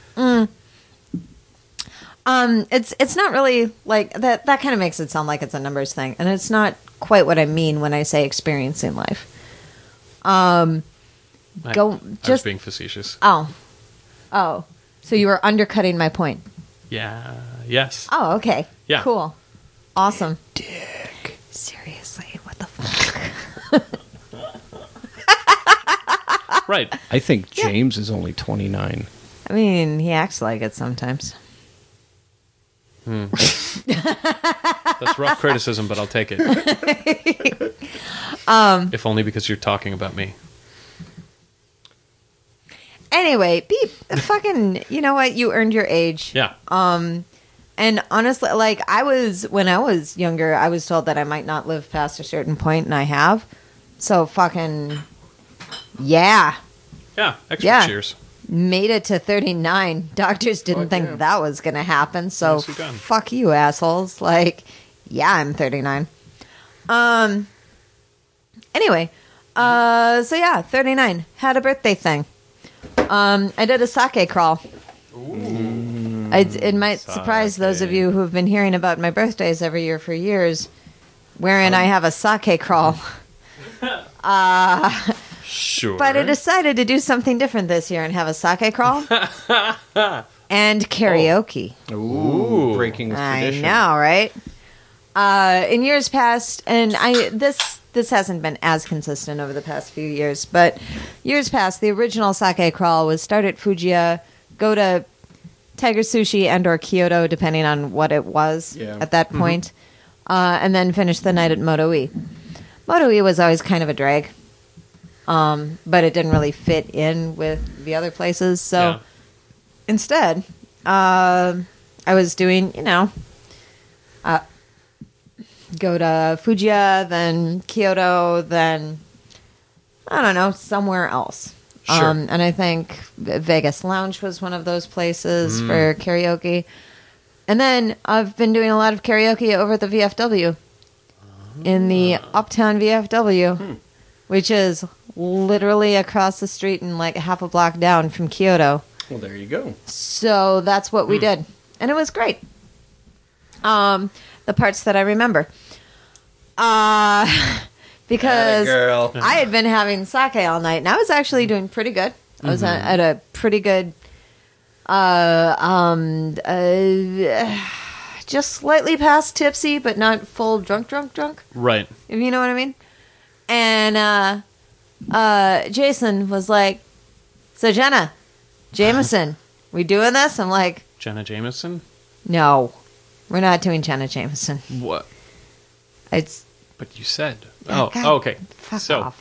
Um, it's it's not really like that. That kind of makes it sound like it's a numbers thing, and it's not quite what I mean when I say experiencing life. Um, I, Go- I was just- being facetious. oh, oh, so you were undercutting my point. Yeah. Yes. Oh, okay, Yeah. cool, awesome. Dick. Seriously, what the fuck? Right. I think James is only twenty-nine. I mean, he acts like it sometimes. That's rough criticism, but I'll take it. um, if only because you're talking about me. Anyway, be fucking. You know what? You earned your age. Yeah. And honestly, like I was when I was younger, I was told that I might not live past a certain point, and I have. So fucking yeah, yeah. Extra Yeah. cheers. made it to thirty-nine. Doctors didn't Fuck think yeah. that was going to happen. So Nicely done. fuck you, assholes. Like, yeah, I'm thirty-nine. Um. Anyway, uh, so yeah, thirty-nine. Had a birthday thing. Um, I did a sake crawl. I, it might surprise those of Sake. you who have been hearing about my birthdays every year for years, wherein I have a sake crawl. Sure. But I decided to do something different this year and have a sake crawl and karaoke. Ooh, breaking with I tradition. know, right? Uh, in years past, and I this this hasn't been as consistent over the past few years, but years past, the original sake crawl was start at Fujiya, go to Tiger Sushi and or Kyoto, depending on what it was Yeah. at that point, uh, and then finish the night at Moto-e. Moto-e was always kind of a drag, um, but it didn't really fit in with the other places, so Yeah. instead, uh, I was doing, you know, uh, go to Fujiya, then Kyoto, then I don't know, somewhere else. Sure. Um, and I think Vegas Lounge was one of those places for karaoke. And then I've been doing a lot of karaoke over at the V F W in the Uptown V F W, which is literally across the street and like half a block down from Kyoto. Well, there you go. So that's what we did, and it was great. Um, the parts that I remember, uh, because girl. I had been having sake all night, and I was actually doing pretty good. I was at, at a pretty good, uh, um, uh, just slightly past tipsy, but not full drunk, drunk, drunk. Right. If you know what I mean. And uh, uh, Jason was like, "So Jenna, Jameson, we doing this?" I'm like, Jenna Jameson? "No, we're not doing Jenna Jameson. What? It's But you said. Oh, Oh, God, oh, okay. fuck so, off."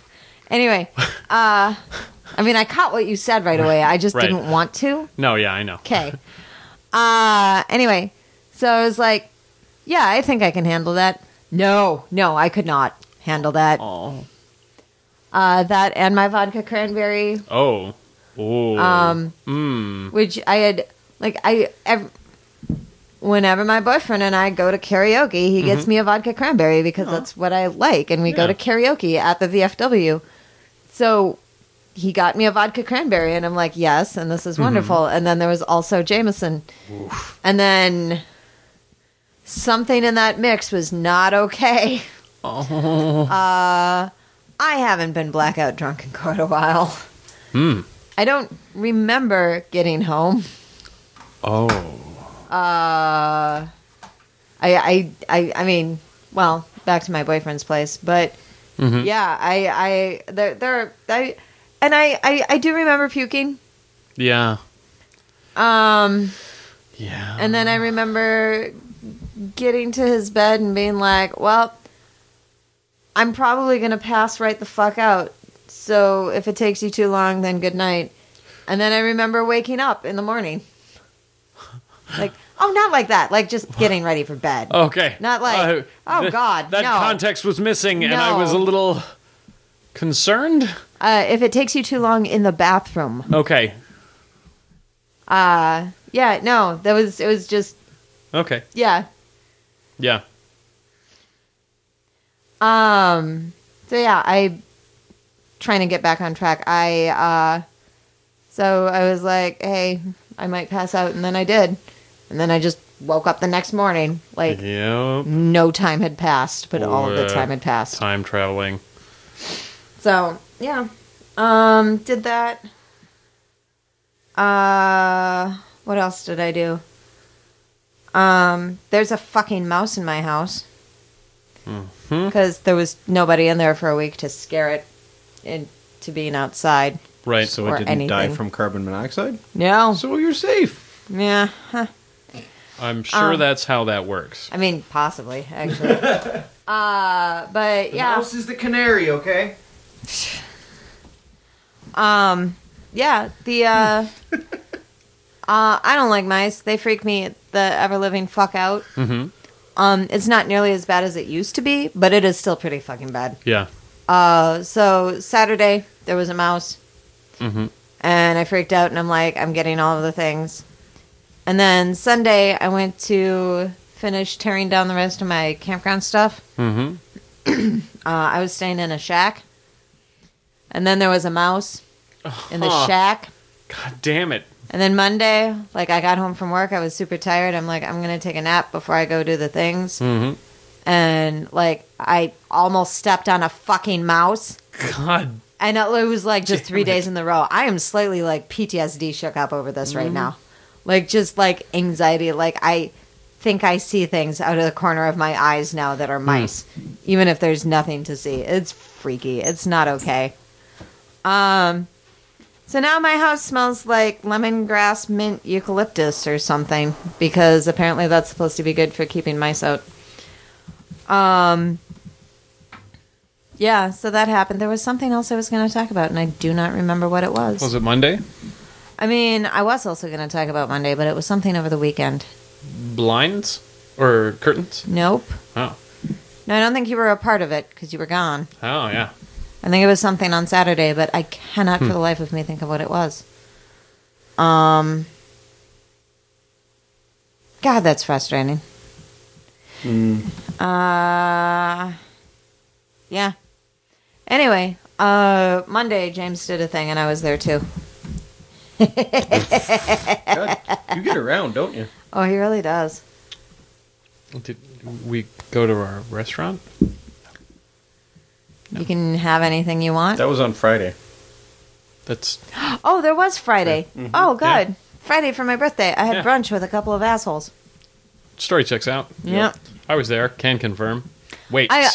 Anyway, uh, I mean, I caught what you said right away. I just Right. didn't want to. No, yeah, I know. Okay. Uh, anyway, so I was like, yeah, I think I can handle that. No, no, I could not handle that. Oh. Uh, that and my vodka cranberry, Oh. Oh. Um, Mm. which I had, like, I, ev- whenever my boyfriend and I go to karaoke, he gets me a vodka cranberry because that's what I like. And we go Yeah. to karaoke at the V F W. So he got me a vodka cranberry, and I'm like, yes, and this is wonderful. And then there was also Jameson. And then something in that mix was not okay. Oh. Uh, I haven't been blackout drunk in quite a while. Hmm. I don't remember getting home. Oh. Uh, I, I, I, I mean, well, back to my boyfriend's place, but Mhm. yeah, I, I, there, there, I, and I, I, I do remember puking. Yeah. Um, Yeah. and then I remember getting to his bed and being like, well, I'm probably going to pass right the fuck out. So if it takes you too long, then good night. And then I remember waking up in the morning. Like, oh, not like that. Like just getting ready for bed. Okay. Not like, oh, th- God, That no. context was missing, and I was a No. little concerned. Uh, if it takes you too long in the bathroom. Okay. Uh, yeah, no, that was, it was just, Okay. yeah. Yeah. Um, so yeah, I, trying to get back on track. I, uh, so I was like, hey, I might pass out, and then I did. And then I just woke up the next morning, like, Yep. no time had passed, but all of the Uh, time had passed. Time traveling. So, yeah. Um, did that. Uh, what else did I do? Um, there's a fucking mouse in my house. Mhm. Because there was nobody in there for a week to scare it into being outside. Right. So Or it didn't die anything. from carbon monoxide? No. So you're safe. Yeah. Huh. I'm sure Um, that's how that works. I mean, possibly, actually. uh, but yeah. Mouse is the canary, okay? Um, yeah, the, uh, uh, I don't like mice. They freak me the ever-living fuck out. Mm-hmm. Um, it's not nearly as bad as it used to be, but it is still pretty fucking bad. Yeah. Uh, so Saturday, there was a mouse, Mm-hmm. and I freaked out, and I'm like, I'm getting all of the things. And then Sunday, I went to finish tearing down the rest of my campground stuff. Mm-hmm. Uh, I was staying in a shack, and then there was a mouse in the Huh. shack. God damn it. And then Monday, like, I got home from work, I was super tired. I'm like, I'm going to take a nap before I go do the things. Mm-hmm. And, like, I almost stepped on a fucking mouse. God. And it was, like, just Damn three it. days in the row. I am slightly, like, P T S D shook up over this right now. Like, just, like, anxiety. Like, I think I see things out of the corner of my eyes now that are mice. Even if there's nothing to see. It's freaky. It's not okay. Um... So now my house smells like lemongrass, mint, eucalyptus or something because apparently that's supposed to be good for keeping mice out. Um, yeah, so that happened. There was something else I was going to talk about, and I do not remember what it was. Was it Monday? I mean, I was also going to talk about Monday, but it was something over the weekend. Blinds? Or curtains? Nope. Oh. No, I don't think you were a part of it because you were gone. Oh, yeah. I think it was something on Saturday, but I cannot for the life of me think of what it was. Um, God, that's frustrating. Uh, yeah. Anyway, uh, Monday James did a thing, and I was there too. God, you get around, don't you? Oh, he really does. Did we go to our restaurant? You can have anything you want. That was on Friday. That's Oh, there was Friday. Oh, good. Yeah. Friday for my birthday. I had Yeah. brunch with a couple of assholes. story checks out. Yep. I was there. Can confirm. Wait. I,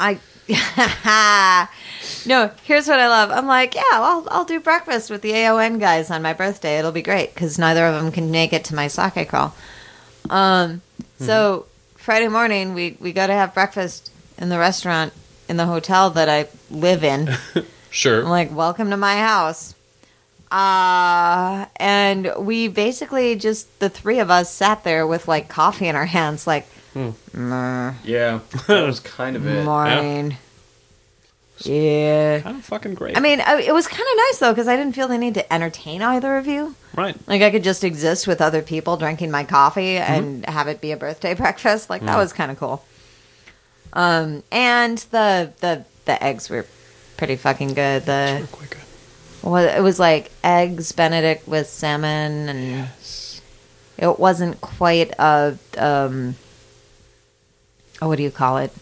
I, no, here's what I love. I'm like, yeah, I'll, I'll do breakfast with the A O N guys on my birthday. It'll be great because neither of them can make it to my sake crawl. Um, so Friday morning, we, we go to have breakfast in the restaurant in the hotel that I live in. Sure. I'm like, welcome to my house. Uh, and we basically just, the three of us sat there with like coffee in our hands, like, "Meh, Yeah, that was kind of it. morning. Yeah. Kind of fucking great. I mean, I- it was kind of nice though, because I didn't feel the need to entertain either of you. right. Like I could just exist with other people drinking my coffee and have it be a birthday breakfast. Like that was kind of cool. Um, and the the the eggs were pretty fucking good. The Quite good. well, it was like eggs Benedict with salmon, and Yes. it wasn't quite a um. Oh, what do you call it?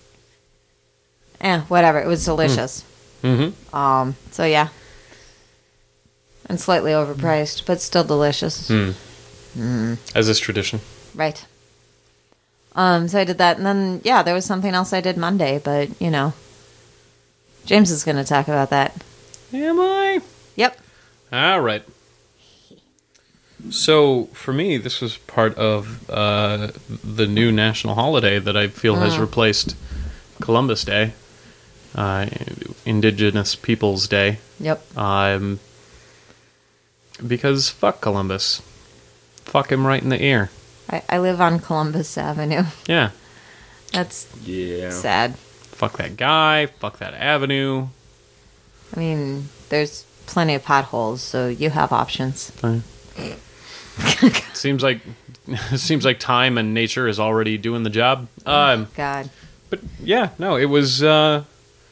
Eh, whatever. It was delicious. Mm-hmm. Um. So yeah. And slightly overpriced, but still delicious. Mm. As is tradition. Right. Um, so I did that, and then, yeah, there was something else I did Monday, but, you know. James is going to talk about that. Am I? Yep. All right. So, for me, this was part of uh, the new national holiday that I feel has replaced Columbus Day, uh, Indigenous Peoples Day. Yep. Um, because fuck Columbus. Fuck him right in the ear. I, I live on Columbus Avenue. Yeah. That's Yeah. sad. Fuck that guy. Fuck that avenue. I mean, there's plenty of potholes, so you have options. Fine. seems like seems like time and nature is already doing the job. Um, God. but yeah, no, it was. Uh,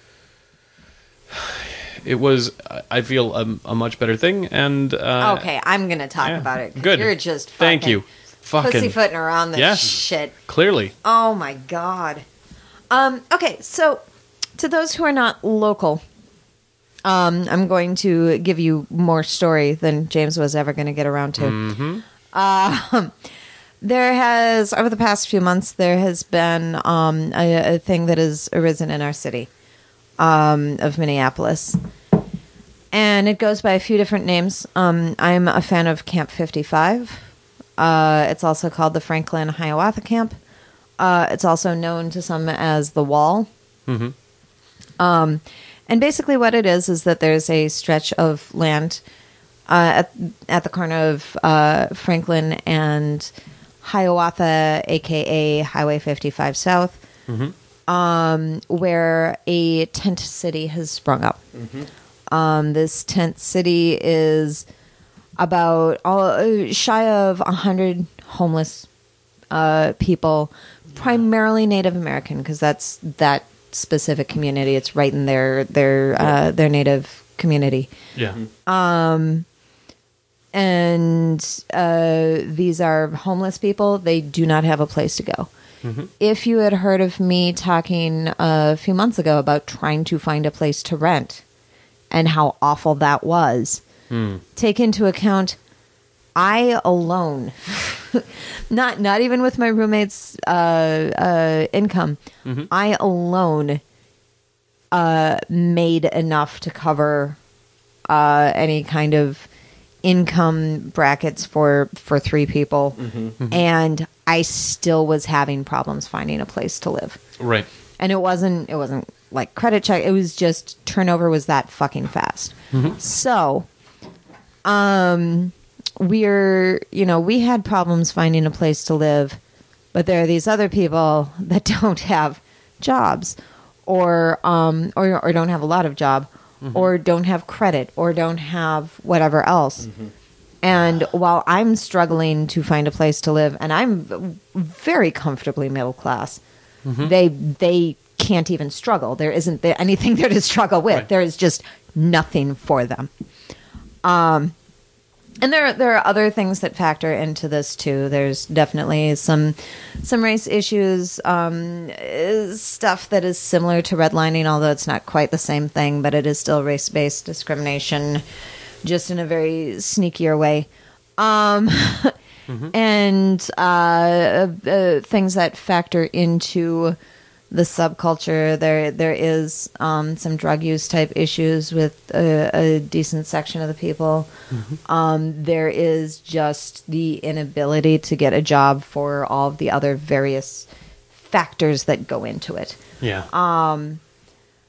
it was. I feel a, a much better thing, and uh, Okay, I'm going to talk yeah. about it. 'Cause Good. You're just Thank fucking you. Fucking pussyfooting around this Yes. shit. clearly. Oh my god. Um, okay, so to those who are not local, um, I'm going to give you more story than James was ever going to get around to. Mm-hmm. Um, there has, over the past few months, there has been um, a, a thing that has arisen in our city um, of Minneapolis. And it goes by a few different names. Um, I'm a fan of Camp fifty-five. Uh, it's also called the Franklin Hiawatha Camp. Uh, it's also known to some as the Wall. Mm-hmm. Um, and basically what it is is that there's a stretch of land uh, at, at the corner of uh, Franklin and Hiawatha, a k a. Highway fifty-five South, Mm-hmm. um, where a tent city has sprung up. Um, this tent city is about all, shy of one hundred homeless uh, people, primarily Native American, because that's that specific community. It's right in their their uh, their native community. Yeah. And uh, these are homeless people. They do not have a place to go. If you had heard of me talking a few months ago about trying to find a place to rent and how awful that was, take into account I alone, not not even with my roommate's uh, uh, income, I alone uh, made enough to cover uh, any kind of income brackets for for three people, and I still was having problems finding a place to live. Right. And it wasn't it wasn't like credit check, it was just turnover was that fucking fast. So um we're you know we had problems finding a place to live, but there are these other people that don't have jobs, or um or, or don't have a lot of job, or don't have credit, or don't have whatever else. And while I'm struggling to find a place to live, and I'm very comfortably middle class, they they can't even struggle. There isn't there anything there to struggle with. Right. There is just nothing for them. Um, and there there are other things that factor into this too. There's definitely some some race issues, um, uh, stuff that is similar to redlining, although it's not quite the same thing. But it is still race based discrimination, just in a very sneakier way. Um, and uh, uh, things that factor into the subculture. There, there is um, some drug use type issues with a, a decent section of the people. Um, there is just the inability to get a job for all of the other various factors that go into it. Yeah. Um,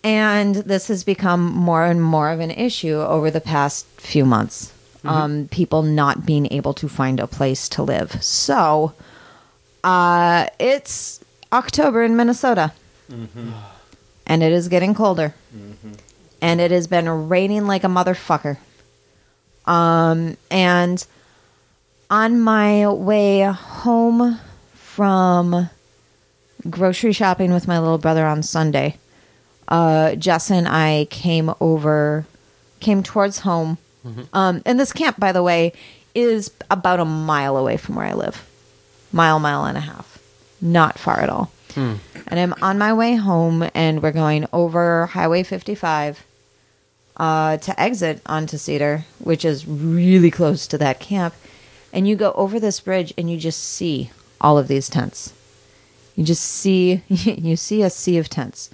And this has become more and more of an issue over the past few months. Mm-hmm. Um, people not being able to find a place to live. So, uh, it's October in Minnesota. Mm-hmm. And it is getting colder. Mm-hmm. And it has been raining like a motherfucker. Um, and on my way home from grocery shopping with my little brother on Sunday, uh, Jess and I came over, came towards home. Mm-hmm. Um, and this camp, by the way, is about a mile away from where I live. Mile, mile and a half. Not far at all. Hmm. And I'm on my way home, and we're going over Highway fifty-five uh, to exit onto Cedar, which is really close to that camp. And you go over this bridge, and you just see all of these tents. You just see, you see a sea of tents.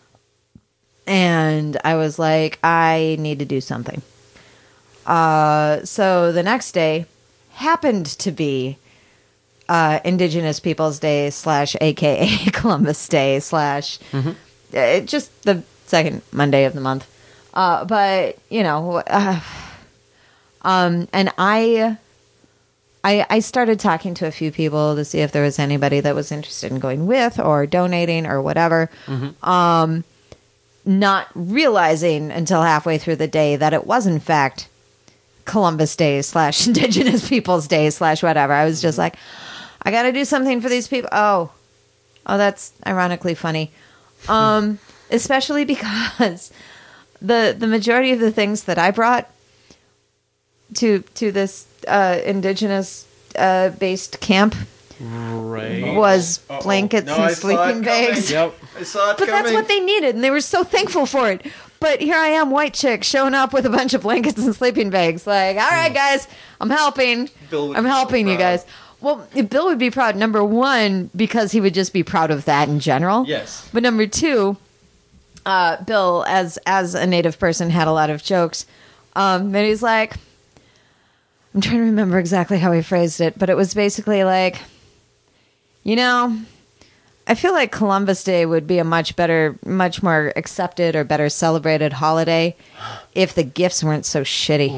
And I was like, I need to do something. Uh, so the next day happened to be uh, Indigenous Peoples Day slash A K A Columbus Day slash mm-hmm. uh, just the second Monday of the month. Uh, but, you know, uh, um, and I, I, I started talking to a few people to see if there was anybody that was interested in going with or donating or whatever. Mm-hmm. Um, not realizing until halfway through the day that it was, in fact, Columbus Day slash Indigenous Peoples Day slash whatever. I was just like, I got to do something for these people. Oh, oh, that's ironically funny. Um, especially because the the majority of the things that I brought to to this uh, Indigenous uh, based camp right. was blankets no, and I sleeping bags. Yep. I saw it But coming. that's what they needed, and they were so thankful for it. But here I am, white chick, showing up with a bunch of blankets and sleeping bags. Like, all right, guys, I'm helping. Bill would I'm be so helping you proud. guys. Well, Bill would be proud, number one, because he would just be proud of that in general. Yes. But number two, uh, Bill, as as a Native person, had a lot of jokes. Um, and he's like, I'm trying to remember exactly how he phrased it, but it was basically like, you know, I feel like Columbus Day would be a much better, much more accepted or better celebrated holiday if the gifts weren't so shitty.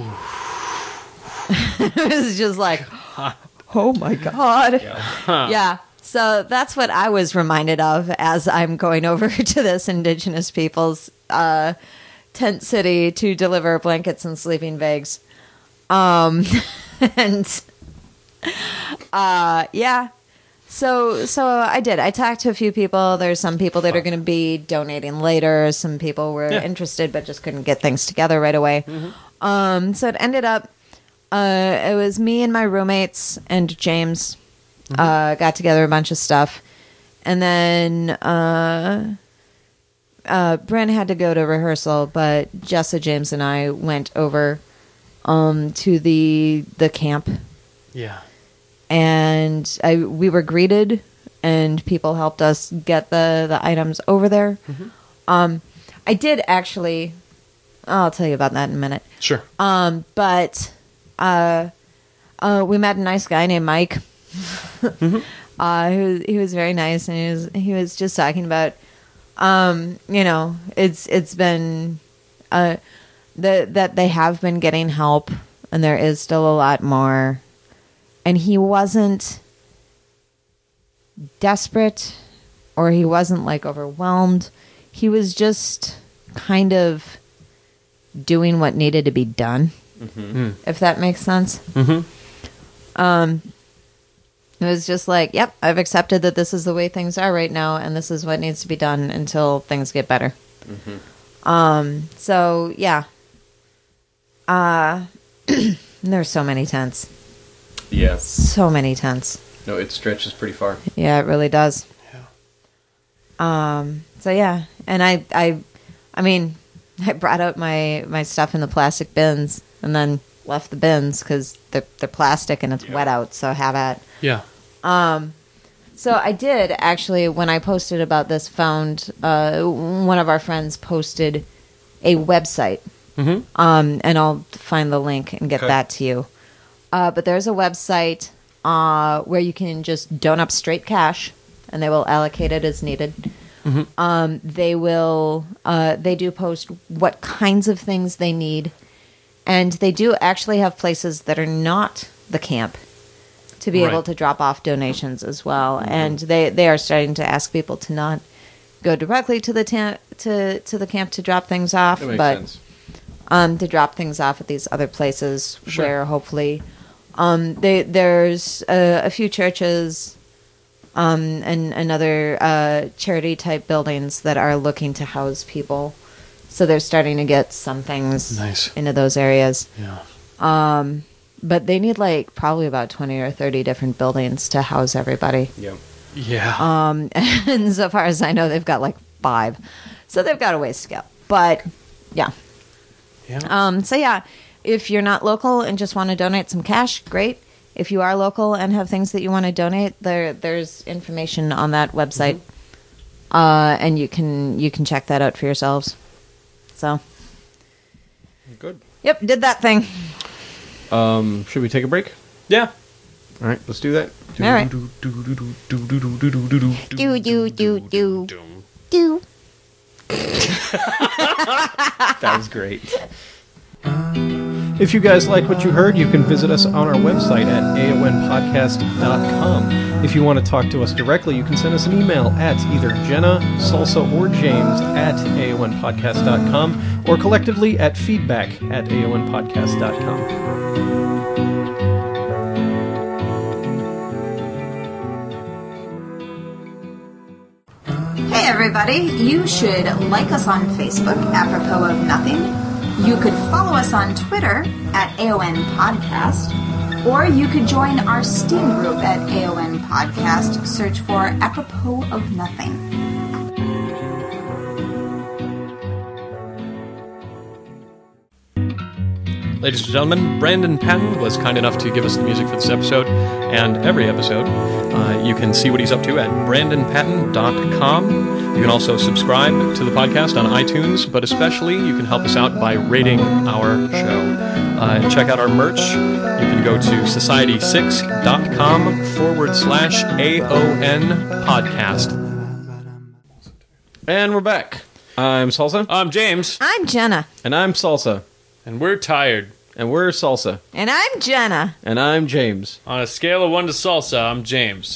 It was just like, oh my God. Yeah. Yeah. So that's what I was reminded of as I'm going over to this Indigenous people's uh, tent city to deliver blankets and sleeping bags. Um, and uh, yeah. So, so I did. I talked to a few people. There's some people that are going to be donating later. Some people were Yeah. interested, but just couldn't get things together right away. Mm-hmm. Um, so it ended up, uh, it was me and my roommates and James, mm-hmm. uh, got together a bunch of stuff. And then, uh, uh, Bryn had to go to rehearsal, but Jessa, James, and I went over, um, to the, the camp. Yeah. And I, we were greeted, and people helped us get the, the items over there. Mm-hmm. Um, I did actually. I'll tell you about that in a minute. Sure. Um, but uh, uh, we met a nice guy named Mike. mm-hmm. uh, he was, he was very nice, and he was he was just talking about, um, you know, it's it's been uh, the, that they have been getting help, and there is still a lot more. And he wasn't desperate, or he wasn't like overwhelmed. He was just kind of doing what needed to be done, mm-hmm. if that makes sense. Mm-hmm. Um, it was just like, yep, I've accepted that this is the way things are right now, and this is what needs to be done until things get better. Mm-hmm. Um, so yeah. Uh, there's so many tents. Yeah. So many tents. No, it stretches pretty far. Yeah, it really does. Yeah. Um. So yeah, and I, I, I mean, I brought out my, my stuff in the plastic bins, and then left the bins because they're they're plastic and it's Yeah. wet out. So have at. Yeah. Um. So I did actually, when I posted about this, found uh one of our friends posted a website. Mm-hmm. Um. And I'll find the link and get Okay. that to you. Uh, but there's a website uh, where you can just donate up straight cash, and they will allocate it as needed. Um, they will. Uh, they do post what kinds of things they need, and they do actually have places that are not the camp to be Right. able to drop off donations as well. And they they are starting to ask people to not go directly to the ta- to to the camp to drop things off, That makes but sense. um, to drop things off at these other places Sure. where hopefully um, they, there's a, a few churches um, and, and other uh, charity type buildings that are looking to house people. So they're starting to get some things Nice. into those areas. Yeah. Um, but they need like probably about twenty or thirty different buildings to house everybody. Yeah. Yeah. Um, and so far as I know, they've got like five. So they've got a ways to go. But yeah. yeah. Um, so yeah, if you're not local and just want to donate some cash, great. If you are local and have things that you want to donate, there there's information on that website, uh, and you can you can check that out for yourselves. So, Good. yep, did that thing. Um, should we take a break? yeah. All right, let's do that. All right. Do do do do do. That was great. If you guys like what you heard, you can visit us on our website at A O N podcast dot com. If you want to talk to us directly, you can send us an email at either Jenna, Salsa, or James at A O N podcast dot com, or collectively at feedback at A O N podcast dot com. Hey everybody, you should like us on Facebook, apropos of nothing. You could follow us on Twitter at A O N Podcast, or you could join our Steam group at A O N Podcast. Search for apropos of nothing. Ladies and gentlemen, Brandon Patton was kind enough to give us the music for this episode and every episode. Uh, you can see what he's up to at brandon patton dot com. You can also subscribe to the podcast on iTunes, but especially you can help us out by rating our show. Uh, and check out our merch. You can go to society six dot com forward slash A O N podcast. And we're back. I'm Salsa. I'm James, I'm Jenna, And I'm Salsa. and we're tired. And we're Salsa. and I'm Jenna. And I'm James. On a scale of one to salsa, I'm James.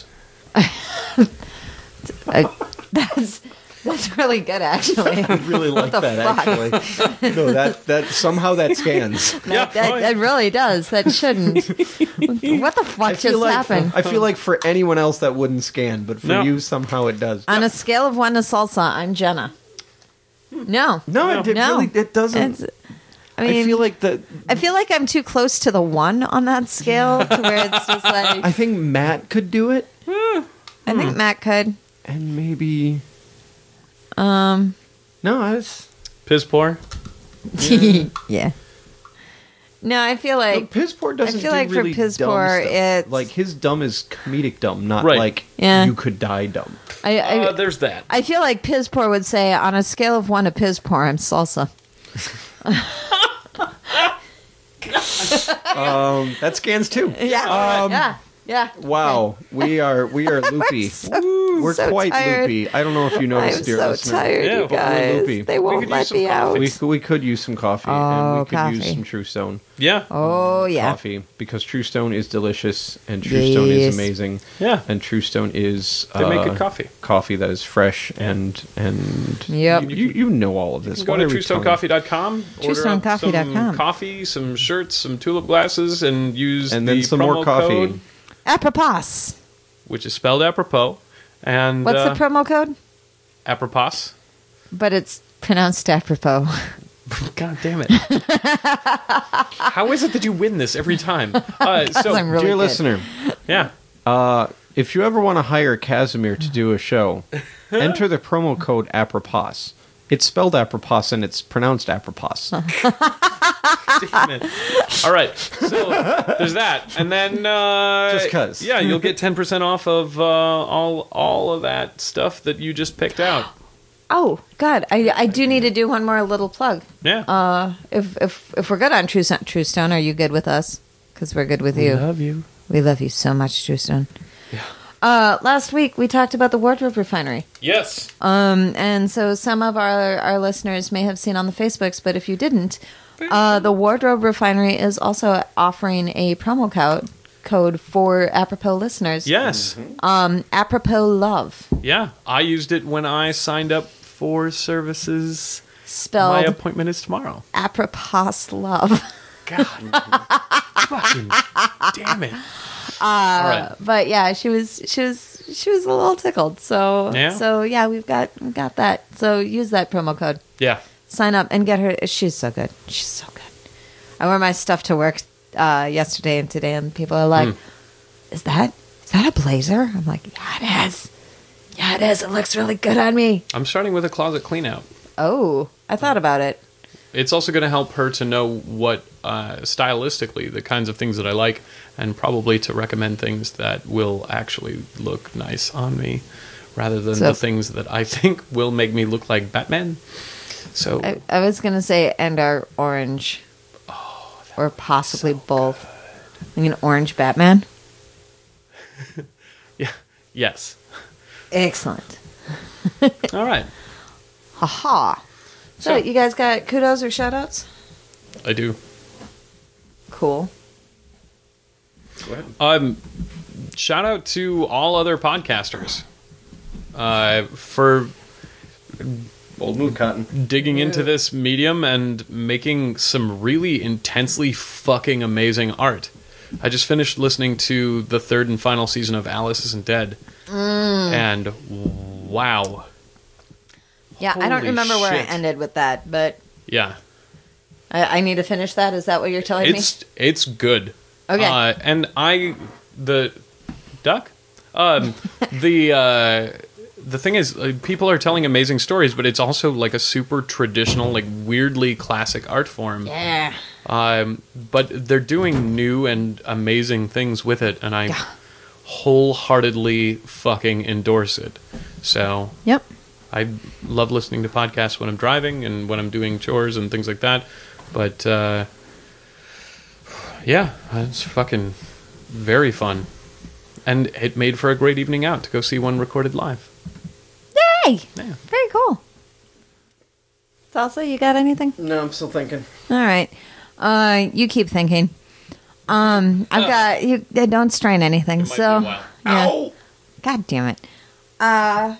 Uh, that's that's really good, actually. I really like the that, fuck? actually. No, that, that somehow that scans. Yeah, That, oh, yeah. that really does. That shouldn't. What the fuck I just feel like happened? I feel like for anyone else that wouldn't scan, but for No. you somehow it does. On a scale of one to salsa, I'm Jenna. No, No, it, it no, really it doesn't. It's, I mean, I feel like the I feel like I'm too close to the one on that scale, to where it's just like I think Matt could do it, I think Matt could. and maybe Um, no. I was Piss poor. yeah. No, I feel like no, piss poor doesn't. I feel do like for really piss dumb poor, stuff. it's- like his dumb is comedic dumb, not Right. like Yeah. you could die dumb. I I, Uh, there's that. I feel like piss poor would say on a scale of one to piss poor, I'm salsa. Um, that scans too. Yeah, Um, yeah, yeah. Wow, we are we are loopy. So- We're so quite tired. loopy. I don't know if you noticed, I'm dear so listener. tired, Yeah, you but we're guys. loopy. They We won't could let use some me out. coffee. We could, we could use some coffee, and Oh, we could use coffee. some True Stone Yeah. Oh yeah. coffee because True Stone is delicious and True Stone is Yes. amazing. Yeah. and True Stone is They make uh, good coffee. Coffee that is fresh and and Yep. you, you know all of this. Go Why to are we true stone telling- coffee dot com. true stone coffee dot com. Some coffee, some shirts, some tulip glasses, and use and the then some promo more coffee. code, Apropos. which is spelled apropos. And What's uh, the promo code? apropos? But it's pronounced apropos. God damn it! How is it that you win this every time? Uh, so, I'm really Dear good. listener, yeah, uh, if you ever want to hire Casimir to do a show, enter the promo code apropos. It's spelled apropos and it's pronounced apropos. damn it. All right, so there's that, and then uh, Just 'cause. yeah, you'll get ten percent off of uh, all all of that stuff that you just picked out. Oh God, I, I do need to do one more little plug. Yeah, Uh, if if if we're good on True Stone, True Stone, are you good with us? Because we're good with you. love you. We love you so much, True Stone. Uh, last week we talked about the Wardrobe Refinery. Yes. Um, and so some of our, our listeners may have seen on the Facebooks, but if you didn't, uh, the Wardrobe Refinery is also offering a promo code code for Apropos listeners. Yes. Um, Apropos Love. Yeah. I used it when I signed up for services. Spelled My appointment is tomorrow. Apropos Love. God. Fucking damn it. Uh, All right. But yeah, she was she was she was a little tickled. So Yeah? so yeah, we've got we've got that. So use that promo code. Yeah. Sign up and get her. She's so good. She's so good. I wore my stuff to work uh, yesterday and today, and people are like, "Is that is that a blazer?" I'm like, "Yeah, it is. Yeah, it is. It looks really good on me." I'm starting with a closet clean out. Oh, I thought about it. It's also going to help her to know what, uh, stylistically, the kinds of things that I like, and probably to recommend things that will actually look nice on me, rather than So- the things that I think will make me look like Batman. So, I, I was gonna say, and our orange, or possibly both. I mean, orange Batman. yeah, yes. Excellent. All right, Haha. So, So- you guys got kudos or shout outs? I do. Cool. Go ahead. Um, shout out to all other podcasters uh, for Old move, Cotton. digging into this medium and making some really intensely fucking amazing art. I just finished listening to the third and final season of Alice Isn't Dead, and wow, Yeah, I don't Holy remember where I shit. ended with that, but yeah, I, I need to finish that. Is that what you're telling me? it's it's good. Okay. uh, and I the duck, um, the uh, the thing is, uh, people are telling amazing stories, but it's also like a super traditional, like weirdly classic art form. Yeah. Um, but they're doing new and amazing things with it, and I wholeheartedly fucking endorse it. So Yep. I love listening to podcasts when I'm driving and when I'm doing chores and things like that. But uh, yeah, it's fucking very fun, and it made for a great evening out to go see one recorded live. Yay! Yeah. Very cool. Salsa, you got anything? No, I'm still thinking. All right. Uh, you keep thinking. Um, I've got you. uh, Don't strain anything. It might so, be a while. yeah. Ow! God damn it. Uh,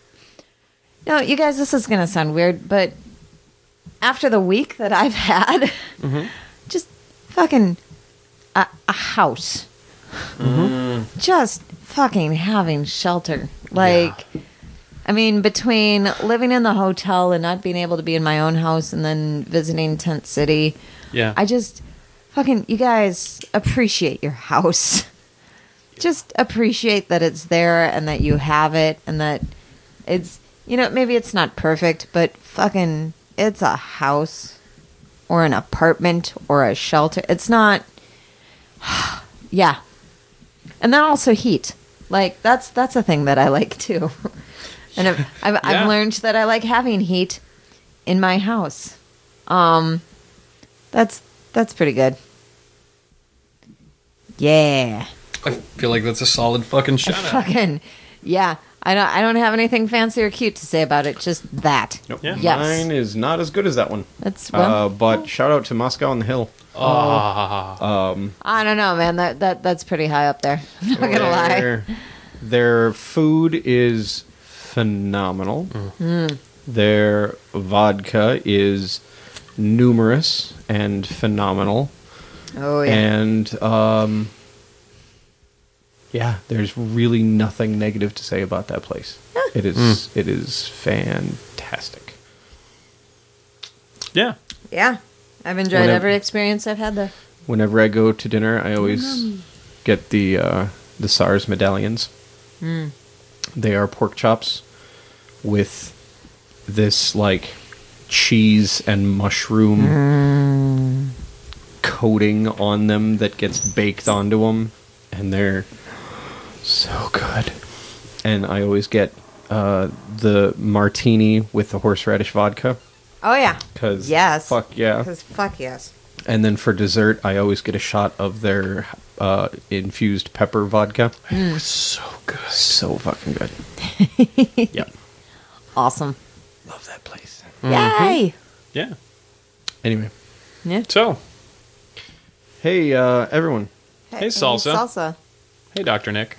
no, you guys, this is gonna sound weird, but after the week that I've had, just fucking a, a house, just fucking having shelter, like. I mean, between living in the hotel and not being able to be in my own house and then visiting Tent City, Yeah. I just fucking, you guys appreciate your house. Just appreciate that it's there and that you have it and that it's, you know, maybe it's not perfect, but fucking, it's a house or an apartment or a shelter. It's not, yeah. And then also heat. Like, that's, that's a thing that I like too. And I've, I've, Yeah. I've learned that I like having heat in my house. Um, that's that's pretty good. Yeah, I feel like that's a solid fucking shout out. fucking yeah. I don't I don't have anything fancy or cute to say about it. Just that. Nope. Yeah. Yes. Mine is not as good as that one. That's well. Uh, but shout out to Moscow on the Hill. Ah. Um, I don't know, man. That that that's pretty high up there. I'm not gonna lie. their, their food is phenomenal. Their vodka is numerous and phenomenal. Oh yeah. And um, yeah, there's really nothing negative to say about that place. It is it is fantastic. Yeah. Yeah. I've enjoyed Whenever- every experience I've had there. Whenever I go to dinner, I always get the uh, the SARS medallions. They are pork chops with this like cheese and mushroom coating on them that gets baked onto them, and they're so good. And I always get uh, the martini with the horseradish vodka. Oh yeah. Cause Yes. fuck yeah. Because fuck yes. And then for dessert, I always get a shot of their uh, infused pepper vodka. It was so good. So fucking good. Yep. Awesome. Love that place. Yay! Yeah. Anyway. Yeah. So, Hey, uh, everyone. Hey, Salsa. Salsa. hey, Doctor Nick.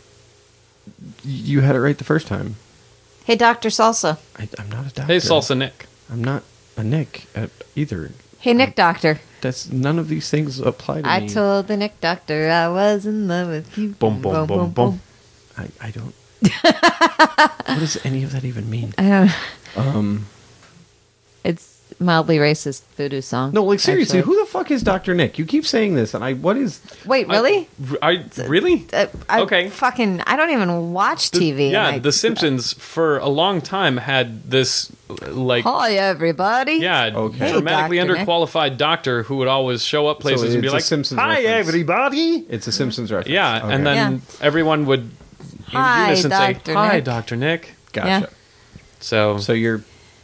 You had it right the first time. Hey, Doctor Salsa. I, I'm not a doctor. Hey, Salsa Nick. I'm not a Nick at either. Hey, Nick Doctor. That's none of these things apply to I me. told the Nick Doctor I was in love with you. Boom, boom, boom, boom. I, I don't. What does any of that even mean? I don't. Um, It's mildly racist voodoo song. no, like seriously, actually. who the fuck is Doctor Nick? You keep saying this, and I. What is? Wait, really? I, I really? Uh, I Okay. Fucking, I don't even watch The- T V. Yeah, and I- The Simpsons for a long time had this like Hi, everybody. yeah, Okay. Hey, dramatically Doctor Nick. underqualified doctor who would always show up places So and be it's a like, Simpsons "Hi, reference. everybody." It's a Simpsons reference. Yeah, Okay. and then Yeah. everyone would in Hi, unison say, Doctor "Hi, Nick." Doctor Nick." Gotcha. Yeah. So, So you're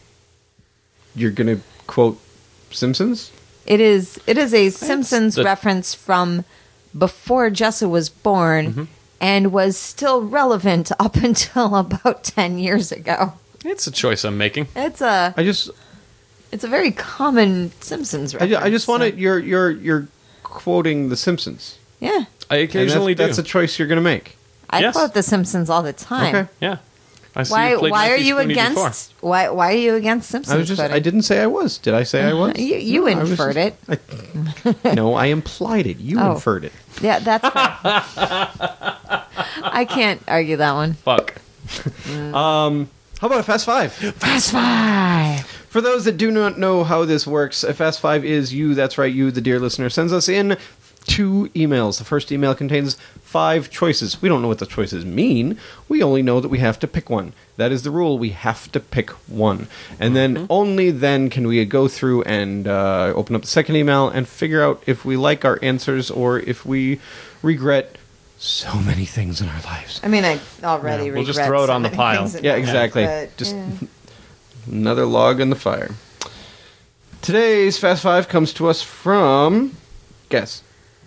you're gonna quote Simpsons? It is. It is a Simpsons the- reference from before Jessa was born, Mm-hmm. and was still relevant up until about ten years ago. it's a choice I'm making. It's a. I just It's a very common Simpsons I, reference. ju- I just want so- to you're you're you're quoting the Simpsons. Yeah, I And occasionally that's, do. That's a choice you're gonna make. I Yes. quote the Simpsons all the time. Okay. yeah. I see Why? you played Why are Matthew you Spooney against? before. Why? Why are you against Simpsons? I was just quoting? I didn't say I was. Did I say I was? You, you No, I was inferred just- it. I, no, I implied it. You Oh. inferred it. Yeah, that's fair. I can't argue that one. Fuck. How about a Fast Five? Fast Five. For those that do not know how this works, a Fast Five is you, that's right, you, the dear listener, sends us in two emails. The first email contains five choices. We don't know what the choices mean. We only know that we have to pick one. That is the rule. We have to pick one. And then only then can we go through and uh, open up the second email and figure out if we like our answers or if we regret so many things in our lives. I mean, I already Yeah, we'll just regret throw it so on the many pile. things in Yeah, my life, exactly. but, Just yeah. another log in the fire. Today's Fast Five comes to us from... Guess.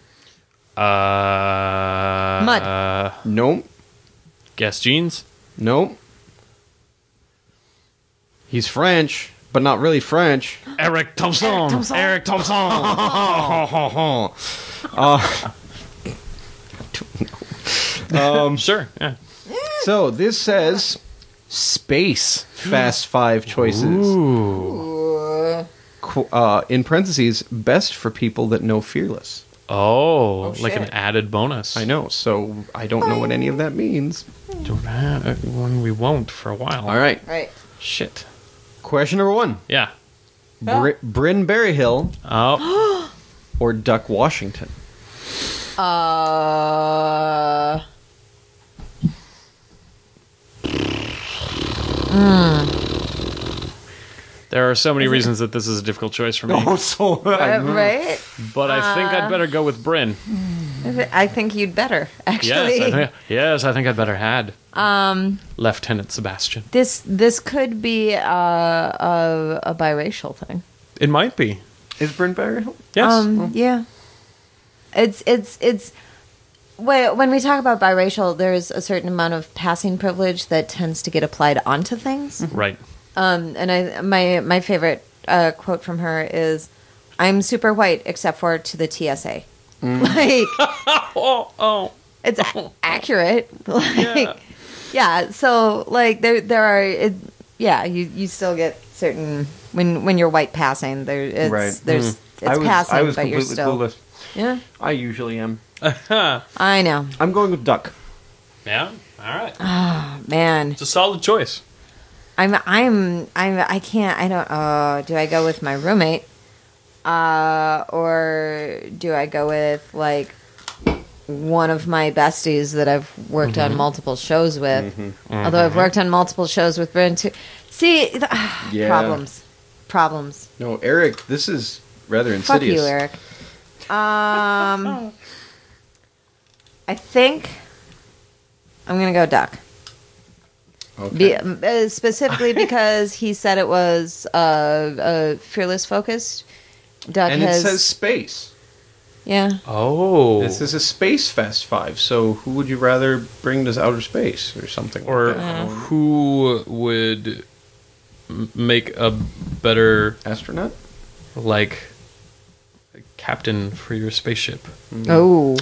Uh, Mud. Uh, Nope. guess jeans. Nope. He's French, but not really French. Eric Thompson. Eric Thompson. uh, um, sure. Yeah. so this says space Fast Five choices. Ooh. Qu- uh, in parentheses, best for people that know Fearless. Oh, like an shit. added bonus. I know, so I don't know what any of that means. When we won't for a while. All right. Right. Shit. Question number one. Yeah. Br- Bryn Berryhill Oh. or Duck Washington? Uh. There are so many reasons that this is a difficult choice for me, so Uh, right. but I think I'd better go with Bryn. I think you'd better Yes, actually. I think, yes, I think I'd better had um, Lieutenant Sebastian. This this could be a, a, a biracial thing. It might be. Is Bryn Berryhill? Yes. Um, yeah. It's it's it's when when we talk about biracial, there's a certain amount of passing privilege that tends to get applied onto things. right. Um, and I my my favorite uh, quote from her is, "I'm super white except for to the T S A." Like Oh, oh. it's a- accurate. Like Yeah. yeah. So like there there are it, yeah you you still get certain when when you're white passing there it's Right. there's it's passing but you're still yeah I usually am. I know. I'm going with Duck. Yeah. All right. Man, It's a solid choice. I'm I'm I'm I can't I don't uh do I go with my roommate uh or do I go with like one of my besties that I've worked on multiple shows with, although I've worked on multiple shows with Bryn too. See the, Yeah. problems problems No, Eric, this is rather fuck insidious. you, Eric. um I think I'm gonna go Duck. Okay. Be, uh, specifically because he said it was uh, uh, fearless focused. Duck and has it says space. Yeah. Oh. This is a Space Fest five, so who would you rather bring to outer space or something? Or like that? who would m- make a better, Astronaut? like, captain for your spaceship? Oh.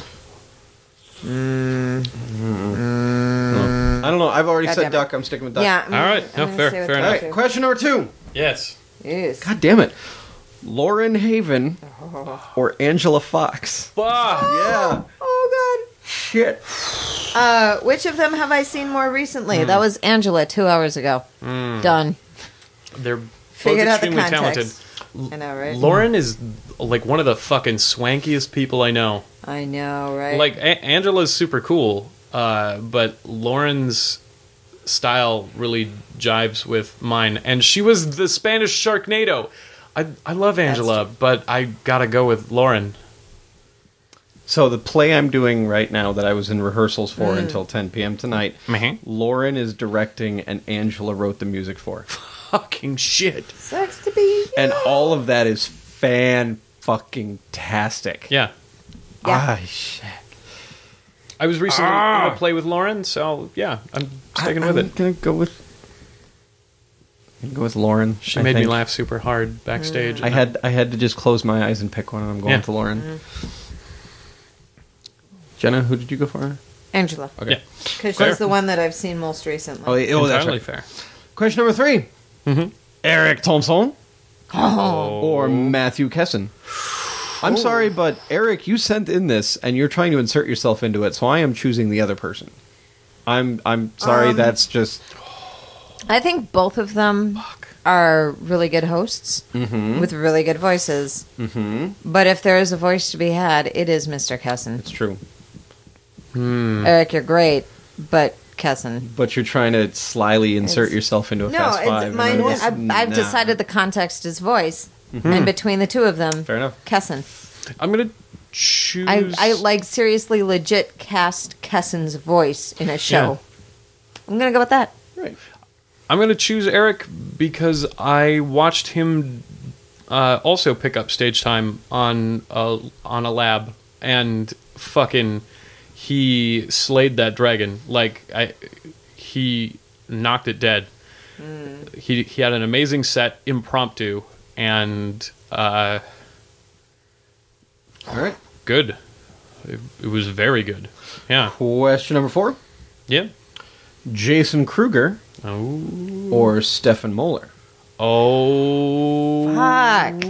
I don't know. I've already God said damn it. duck. I'm sticking with duck. Yeah. I'm- All right. I'm No, gonna fair- stay with fair that All enough. right. too. Question number two. Yes. Yes. God damn it. Lauren Haven or Angela Fox? Fuck. Oh Yeah. God. Shit. Uh, which of them have I seen more recently? That was Angela two hours ago. Done. They're both Figured out the extremely talented. context. I know, right? Lauren is like one of the fucking swankiest people I know. I know, right? Like a- Angela's super cool, uh, but Lauren's style really jives with mine. And she was the Spanish Sharknado. I I love Angela, but I gotta go with Lauren. So the play I'm doing right now that I was in rehearsals for until ten p.m. tonight, Mhm. Lauren is directing and Angela wrote the music for. Fucking shit. sucks to be you. And all of that is fan-fucking-tastic. Yeah. Yeah. Ah, shit. I was recently in a play with Lauren, so yeah, I'm sticking I, with I'm it. gonna go with... I'm gonna go with Lauren. She I made me think. laugh super hard backstage. I had I had to just close my eyes and pick one, and I'm going Yeah. with Lauren. Jenna, who did you go for? Angela. Okay. Yeah. Because Fair. she's the one that I've seen most recently. Oh, yeah, oh that's Entirely right. fair. Question number three. Mm-hmm. Eric Thompson Oh. or Matthew Kesson? I'm sorry, but Eric, you sent in this, and you're trying to insert yourself into it, so I am choosing the other person. I'm I'm sorry, Um, that's just... I think both of them are really good hosts Mm-hmm. with really good voices. Mm-hmm. But if there is a voice to be had, it is Mister Kesson. It's true. Eric, you're great, but Kesson. But you're trying to slyly insert It's- yourself into a No, Fast it's Five. and mine. I'm just- I've, I've nah. decided the context is voice, and between the two of them, Fair enough. Kesson. I'm gonna choose. I, I like seriously legit cast Kesson's voice in a show. I'm gonna go with that. Right. I'm gonna choose Eric because I watched him uh, also pick up stage time on a, on a lab, and fucking he slayed that dragon. Like I, he knocked it dead. He he had an amazing set, impromptu, and uh, All right. good. It, it was very good. Yeah. Question number four. Yeah. Jason Kruger Oh. or Stefan Moeller? Oh. Fuck.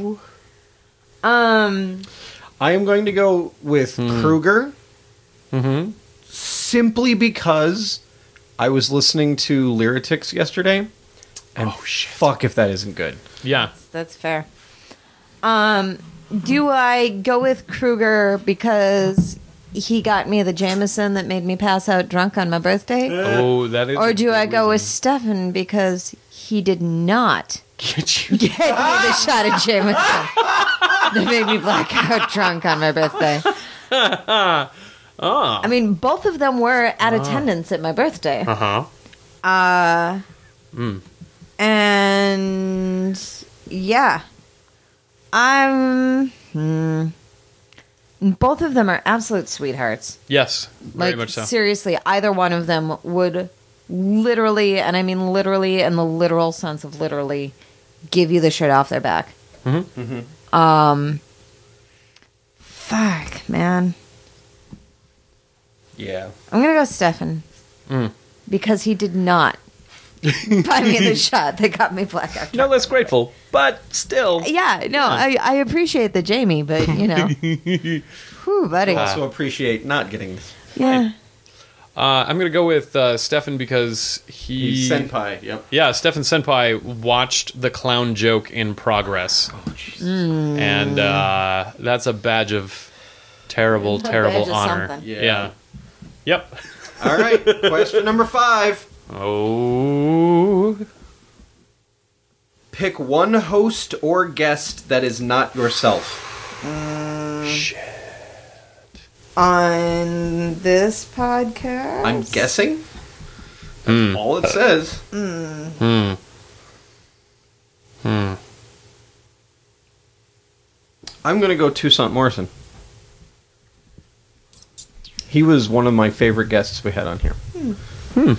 Um. I am going to go with Kruger Mm-hmm. simply because I was listening to Lyritix yesterday, and Oh, shit. fuck if that isn't good. Yeah. That's fair. Um, do I go with Kruger because he got me the Jameson that made me pass out drunk on my birthday? Oh, that is. Or a do good I go with reason. Stefan because he did not Get you. get me the shot of Jameson that made me blackout drunk on my birthday? Ah. I mean, both of them were at attendance at my birthday. Uh huh. Uh, Mm. and yeah, I'm. Hmm. Both of them are absolute sweethearts. Yes. Very Like much so. seriously, either one of them would literally, and I mean literally, in the literal sense of literally, give you the shirt off their back. Mhm. Um. Fuck, man. Yeah. I'm gonna go Stefan Mm. because he did not buy me the shot that got me blackout. No less grateful, but still. Yeah, no, I, I appreciate the Jamie, but you know, whew, buddy. Uh, Also appreciate not getting this. Yeah, Uh, I'm gonna go with uh, Stefan because he. He's senpai. Yep. Yeah, Stefan Senpai watched the clown joke in progress, and uh, that's a badge of terrible, A terrible badge of honor. something. Yeah. Yeah. Yep. All right. Question number five. Oh. Pick one host or guest that is not yourself. on this podcast, I'm guessing. Hmm. All it says. Hmm. Hmm. I'm going to go Toussaint Morrison. He was one of my favorite guests we had on here. Hmm.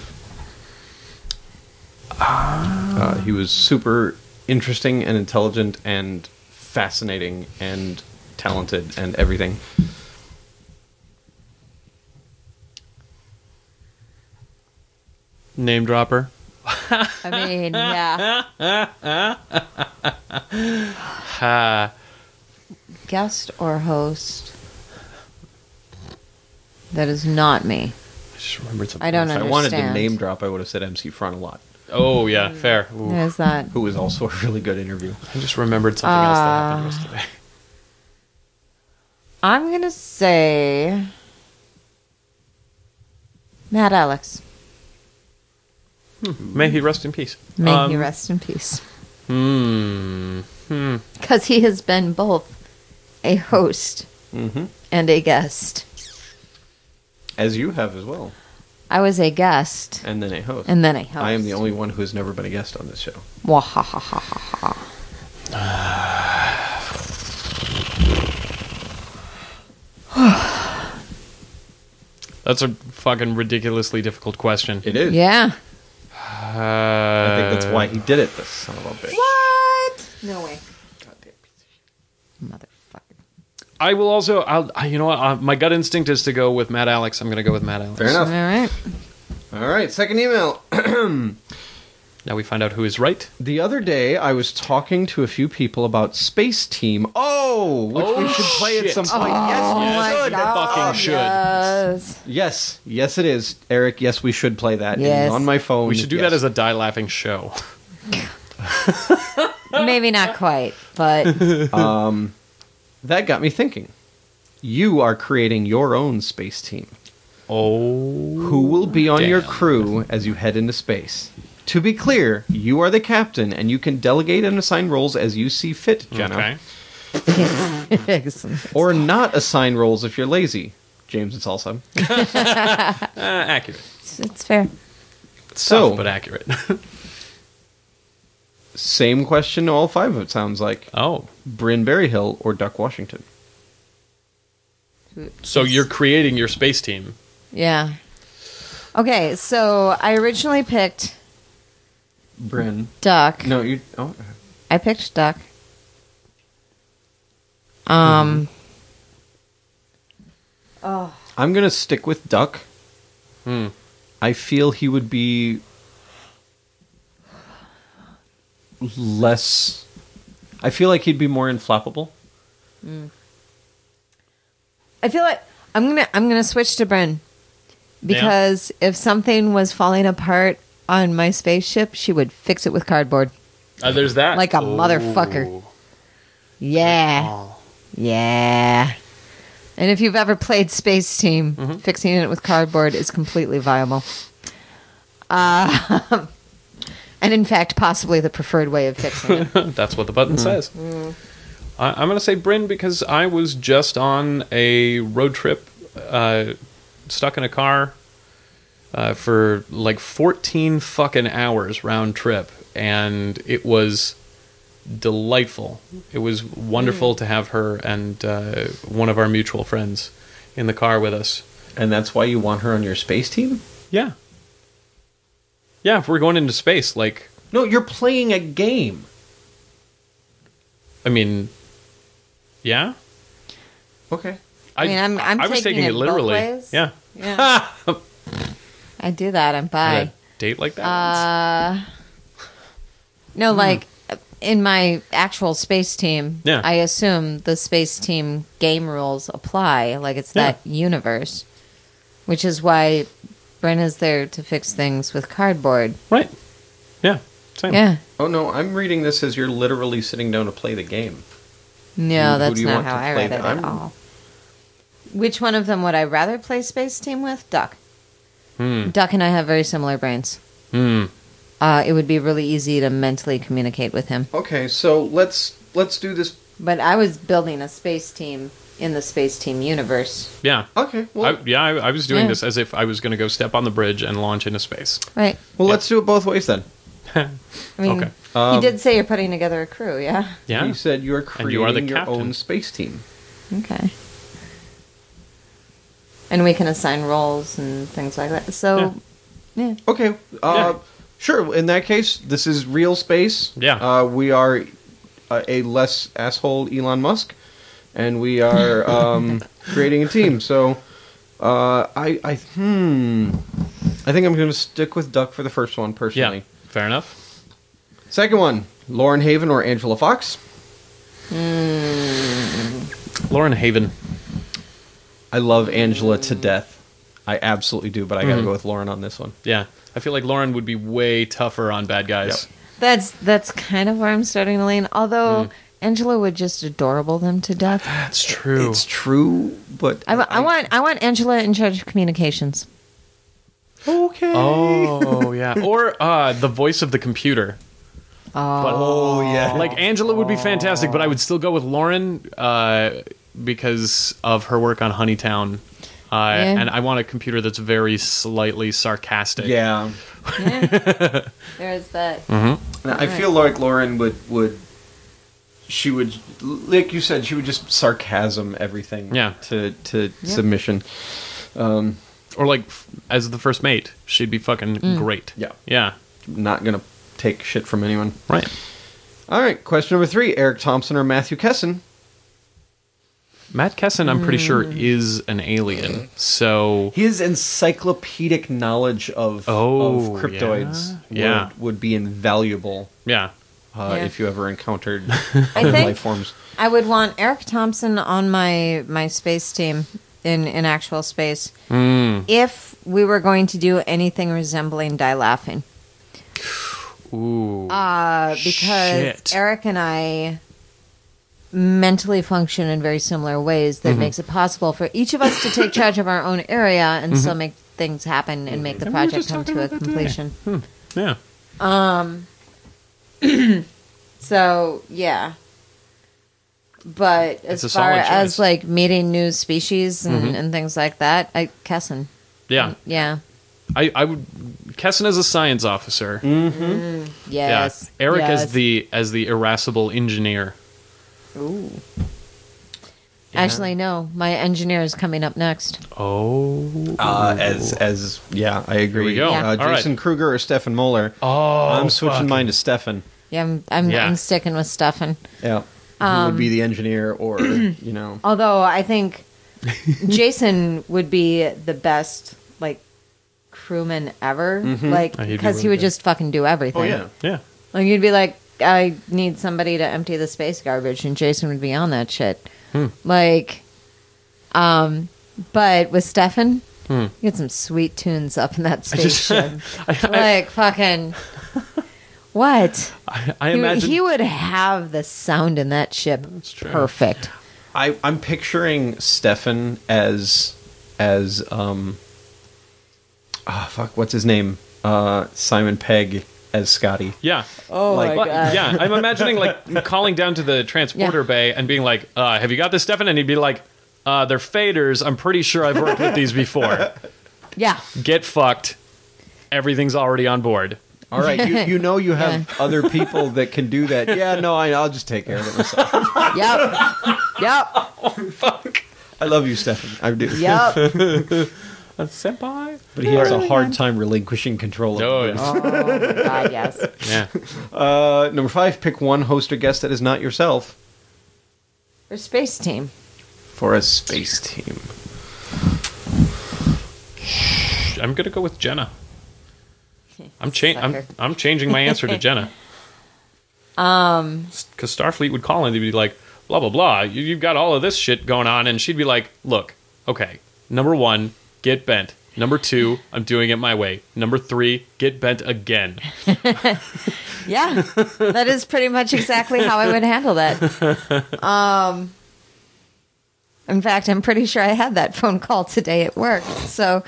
Uh, he was super interesting and intelligent and fascinating and talented and everything. Name dropper. I mean, yeah. Ha. Guest or host? That is not me. I just remembered something. I don't If I understand. wanted to name drop, I would have said M C Front a lot, Oh yeah, fair. Ooh. There's that. who was also a really good interview. I just remembered something else that happened Uh, yesterday. I'm going to say Matt Alex. May he rest in peace. May Um, he rest in peace. Hmm. Hmm. Because he has been both a host Mm-hmm. and a guest. As you have as well. I was a guest And then a host. and then a host. I am the only one who has never been a guest on this show. Wahahaha. That's a fucking ridiculously difficult question. It is. Yeah. Uh, I think that's why he did it, this son of a bitch. What? No way. Motherfucker. I will also. I'll. I- You know what? Uh, my gut instinct is to go with Matt Alex. I'm going to go with Matt Alex. Fair enough. All right. All right, second email. Now we find out who is right. The other day, I was talking to a few people about Space Team. Oh, which we Oh, should play at shit. some point. Oh yes, we my should. God. Fucking should. Yes. Yes, yes, it is, Eric. Yes, we should play that. It is Yes. on my phone. We should do Yes. that as a die laughing show. Maybe not quite, but That got me thinking. You are creating your own space team. Oh. Who will be on your Damn. crew as you head into space? To be clear, you are the captain, and you can delegate and assign roles as you see fit, Jenna. Okay. excellent. Or not assign roles if you're lazy, James and Salsa. Uh, accurate. It's, it's fair. So, Tough, but accurate. same question to all five of it sounds like. Oh. Bryn Berryhill or Duck Washington? So you're creating your space team. Yeah. Okay, so I originally picked Bryn. Duck. No, you... Oh, I picked Duck. Um. Oh. I'm going to stick with Duck. Hmm. I feel he would be less... I feel like he'd be more inflappable. I feel like I'm gonna I'm gonna switch to Bryn because if something was falling apart on my spaceship, she would fix it with cardboard. Uh, there's that. Like a motherfucker. Yeah, Oh. yeah. And if you've ever played Space Team, Mm-hmm. fixing it with cardboard is completely viable. Uh, and in fact, possibly the preferred way of fixing it. That's what the button says. I, I'm going to say Bryn because I was just on a road trip, uh, stuck in a car uh, for like fourteen fucking hours round trip, and it was delightful. It was wonderful to have her and uh, one of our mutual friends in the car with us. And that's why you want her on your space team? Yeah. Yeah, if we're going into space, like, No, you're playing a game. I mean, yeah. Okay. I, mean, I'm- I'm I was taking taking it it both literally. ways. Yeah. Yeah, I do that. I'm Had bi. a date like that. Uh, no, like in my actual space team, Yeah. I assume the space team game rules apply. Like it's Yeah. that universe, which is why Bryn is there to fix things with cardboard. Right. Yeah. Same. Yeah, Oh, no, I'm reading this as you're literally sitting down to play the game. no, Who- who that's do you not want how to I play read that? it at I'm- all. Which one of them would I rather play space team with? Duck. Hmm. Duck and I have very similar brains. Hmm. Uh, it would be really easy to mentally communicate with him. Okay, so let's let's do this. But I was building a space team in the space team universe. Yeah. Okay, well, I, yeah, I, I was doing Yeah. this as if I was going to go step on the bridge and launch into space. Right. well, yeah. let's do it both ways then. I mean, Okay. you Um, did say you're putting together a crew, yeah? Yeah. You said you're And creating you are the your captain. own space team. Okay. and we can assign roles and things like that. So, yeah. Okay. Uh, Yeah. Sure. In that case, this is real space. Yeah. Uh, we are uh, a less asshole Elon Musk, and we are um, creating a team. So, uh, I, I, hmm, I think I'm going to stick with Duck for the first one, personally. Yeah, fair enough. Second one, Lauren Haven or Angela Fox. Lauren Haven. I love Angela to death. I absolutely do, but I got to Mhm. go with Lauren on this one. Yeah, I feel like Lauren would be way tougher on bad guys. That's that's kind of where I'm starting to lean. Although Mm. Angela would just adorable them to death. That's true. It's true, but I, wa- I want I want Angela in charge of communications. okay. Oh yeah, or uh, the voice of the computer. But, Oh yeah. like Angela would be fantastic, but I would still go with Lauren uh, because of her work on Honeytown. Uh, Yeah. And I want a computer that's very slightly sarcastic. yeah. Yeah. There's that. Now, I feel like Lauren would would she would like you said she would just sarcasm everything Yeah. to to submission. Um, Or like f- as the first mate, she'd be fucking great. yeah, Yeah. not gonna take shit from anyone. Right. All right, question number three: Eric Thompson or Matthew Kesson? Matt Kesson, I'm pretty sure, is an alien. So His encyclopedic knowledge of Oh, of cryptoids yeah. Yeah. Would, would be invaluable yeah, uh, Yeah. if you ever encountered I other think- life forms. I would want Eric Thompson on my my space team in in actual space Mm. if we were going to do anything resembling Die Laughing. Ooh. Uh, because Shit. Eric and I mentally function in very similar ways that makes it possible for each of us to take charge of our own area and still make things happen and make the And we were project just come talking to a about that today. completion. Yeah. So yeah, but as a far solid as choice. like meeting new species and, and things like that, I Kesson. Yeah. Yeah. I, I would. Kesson as a science officer. Yes. Yeah. Eric yes. as the as the irascible engineer. Ooh. Actually, no. My engineer is coming up next. Oh. Uh, as as yeah, I agree. we go. Uh, Yeah. All right. Jason Kruger or Stefan Moeller? Oh. I'm switching fuck. mine to Stefan. Yeah, I'm I'm, Yeah. I'm sticking with Stefan. Yeah, who would be the engineer, or you know, Although I think Jason would be the best like crewman ever, like Oh, he'd be because he really would good. just fucking do everything. oh yeah, Yeah. Like you'd be like, I need somebody to empty the space garbage, and Jason would be on that shit. Hmm. Like, um, but with Stefan, Hmm. you get some sweet tunes up in that I just. spaceship. I, I, like fucking what? I, I He, imagine. he would have the sound in that ship true. perfect. I I'm picturing Stefan as as um, ah fuck, what's his name? Uh, Simon Pegg as Scotty. yeah. Oh Like- my But, god! yeah, I'm imagining like calling down to the transporter Yeah. bay and being like, uh, "Have you got this, Stefan?" And he'd be like, uh, "They're faders. I'm pretty sure I've worked with these before. Yeah. Get fucked. Everything's already on board." All right, you, you know you have other people that can do that. Yeah, no, I, I'll just take care of it myself. Yep. Yep. I love you, Stefan. I do. Yep. A senpai. But he has a hard time relinquishing control of Oh, it. yeah. Oh my god! Yes. yeah. Uh, number five, pick one host or guest that is not yourself For space team. for a space team. I'm gonna go with Jenna. I'm cha- I'm Sucker. I'm changing my answer to Jenna. Um. Because Starfleet would call and they'd be like, blah blah blah. You, you've got all of this shit going on, and she'd be like, look, okay. Number one, get bent. Number two, I'm doing it my way. Number three, get bent again. Yeah. That is pretty much exactly how I would handle that. Um. In fact, I'm pretty sure I had that phone call today at work. So,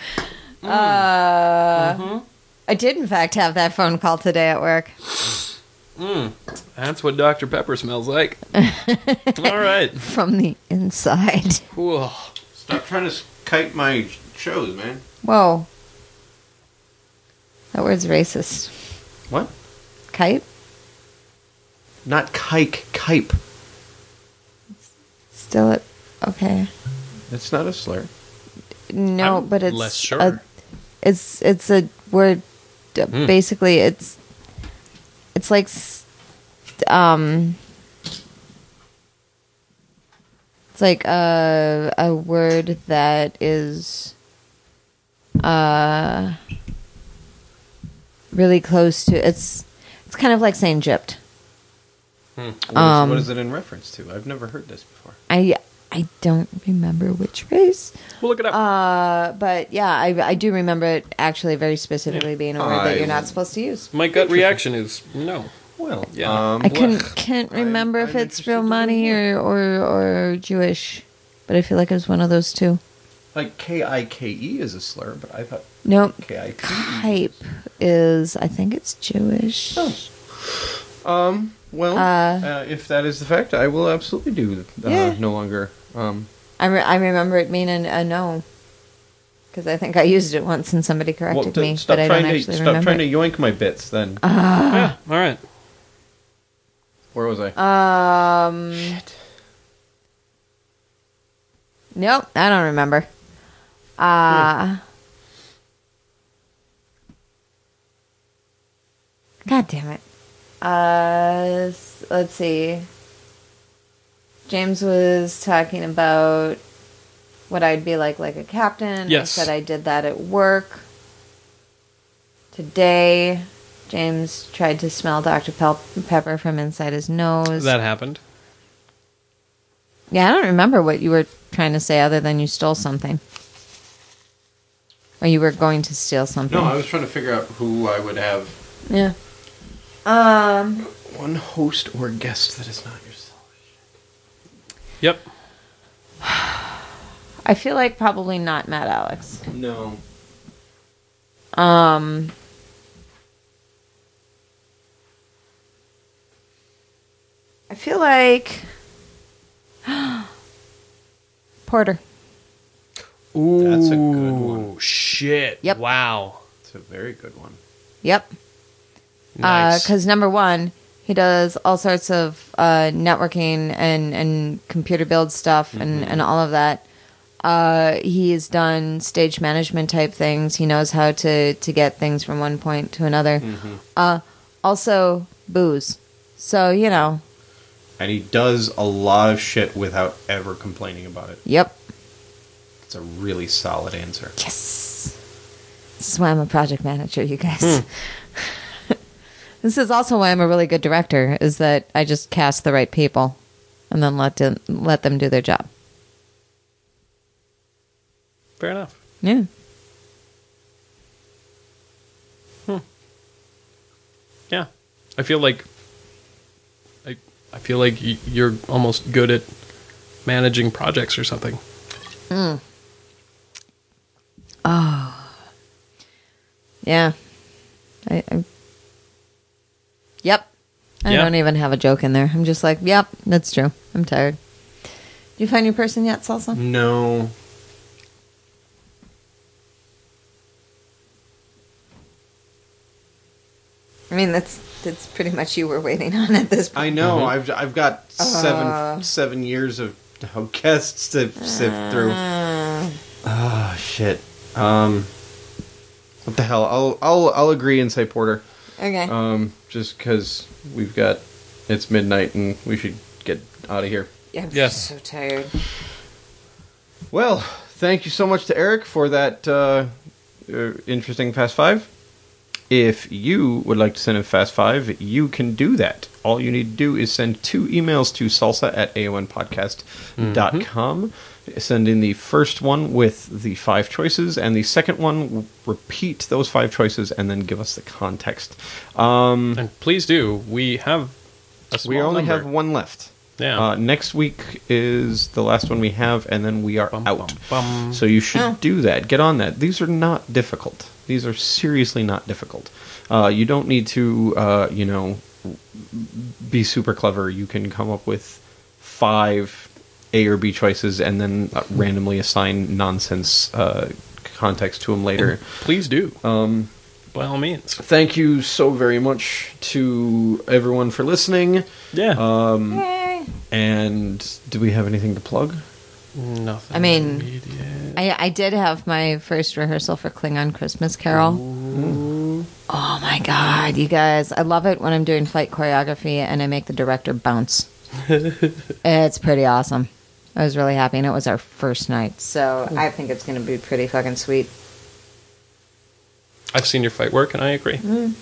uh, I did in fact have that phone call today at work. That's what Doctor Pepper smells like. All right. From the inside. Cool. Stop trying to kite my shows, man. Whoa. That word's racist. What? Kite? Not kike, kipe. Still it. Okay. It's not a slur. no, I'm but it's less sure. a, it's it's a word. uh, Hmm. Basically, it's it's like s- um, it's like a a word that is uh really close to it's it's kind of like saying gypped. What is, Um, what is it in reference to? I've never heard this before. I I don't remember which race. We'll look it up. Uh, but yeah, I, I do remember it actually very specifically being a word that I- you're not supposed to use. My gut reaction is no. Well, Yeah. um, I couldn't blech. can't I'm- remember if I'm it's interested real to know money more. or, or or Jewish, but I feel like it was one of those two. Like K I K E is a slur, but I thought Nope. K I P E. Hype is I think it's Jewish. Um. Well, Uh, uh, if that is the fact, I will absolutely do. Uh, Yeah. No longer. Um. I re- I remember it meaning a no. Because I think I used it once and somebody Well, corrected d- me, stop but I don't trying to actually stop remember. trying to yoink my bits. Then yeah. All right. where was I? Um. Nope, I don't remember. Uh. God damn it. Uh, s- let's see. James was talking about what I'd be like, like a captain. Yes. I said I did that at work. Today, James tried to smell Doctor Pel- Pepper from inside his nose. That happened. Yeah, I don't remember what you were trying to say other than you stole something. Or you were going to steal something. No, I was trying to figure out who I would have. Yeah. Um. One host or guest that is not yourself. Yep. I feel like probably not Matt Alex. No. Um. I feel like Porter. Ooh, That's a good one. Shit. Yep. Wow. It's a very good one. Yep. Nice. Because number one, he does all sorts of uh, networking and, and computer build stuff and, and all of that. Uh, he has done stage management type things. He knows how to, to get things from one point to another. Uh, also, booze. So, you know, And he does a lot of shit without ever complaining about it. yep. It's a really solid answer. Yes. This is why I'm a project manager, you guys. This is also why I'm a really good director, is that I just cast the right people and then let them, let them do their job. Fair enough. Yeah. Yeah. I feel like I I feel like y- you're almost good at managing projects or something. Yeah. I, I Yep. I Yeah. don't even have a joke in there. I'm just like, yep, that's true. I'm tired. Did you find your person yet, Salsa? No. I mean, that's that's pretty much you were waiting on at this point. I know. I've I've got seven Uh. seven years of of guests to sift through. Uh, Ah, shit. Um, what the hell? I'll I'll I'll agree and say Porter. okay. Um, just because we've got it's midnight and we should get out of here. yeah, I'm yes. so tired. Well, thank you so much to Eric for that uh, uh, interesting Fast Five. If you would like to send in Fast Five, you can do that. All you need to do is send two emails to salsa at A O N podcast dot com. Send in the first one with the five choices, and the second one, w- repeat those five choices, and then give us the context. Um, And please do. We have a small we only number. have one left. Yeah. Uh, next week is the last one we have, and then we are Bum, out. bum, bum. So you should Oh. do that. Get on that. These are not difficult. These are seriously not difficult. Uh, you don't need to, uh, you know, be super clever. You can come up with five A or B choices and then uh, randomly assign nonsense uh, context to them later. Please do. Um, By all means. thank you so very much to everyone for listening. Yeah. Um, Yay. and do we have anything to plug? Nothing. I mean- immediate. I, I did have my first rehearsal for Klingon Christmas Carol. Ooh. Oh my god, you guys. I love it when I'm doing fight choreography and I make the director bounce. It's pretty awesome. I was really happy, and it was our first night, so I think it's going to be pretty fucking sweet. I've seen your fight work, and I agree. Mm.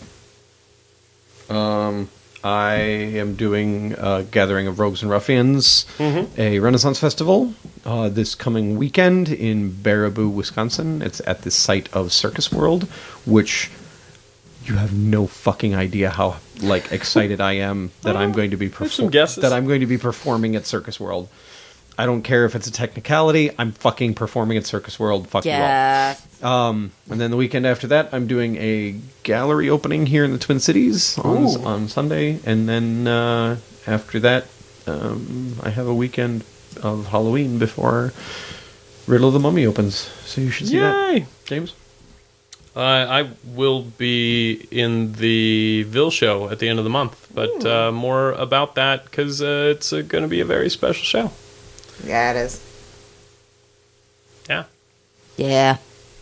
Um, I am doing a Gathering of Rogues and Ruffians, Mm-hmm. a Renaissance festival, uh, this coming weekend in Baraboo, Wisconsin. It's at the site of Circus World, which you have no fucking idea how like excited I am that I'm going to be have some perfor- guesses. that I'm going to be performing at Circus World. I don't care if it's a technicality. I'm fucking performing at Circus World. Fuck Yeah. you all. Um, and then the weekend after that, I'm doing a gallery opening here in the Twin Cities on, on Sunday. And then uh, after that, um, I have a weekend of Halloween before Riddle of the Mummy opens. So you should see that. Yay! James? Uh, I will be in the Ville show at the end of the month, but uh, more about that because uh, it's uh, going to be a very special show. Yeah, it is. Yeah. Yeah.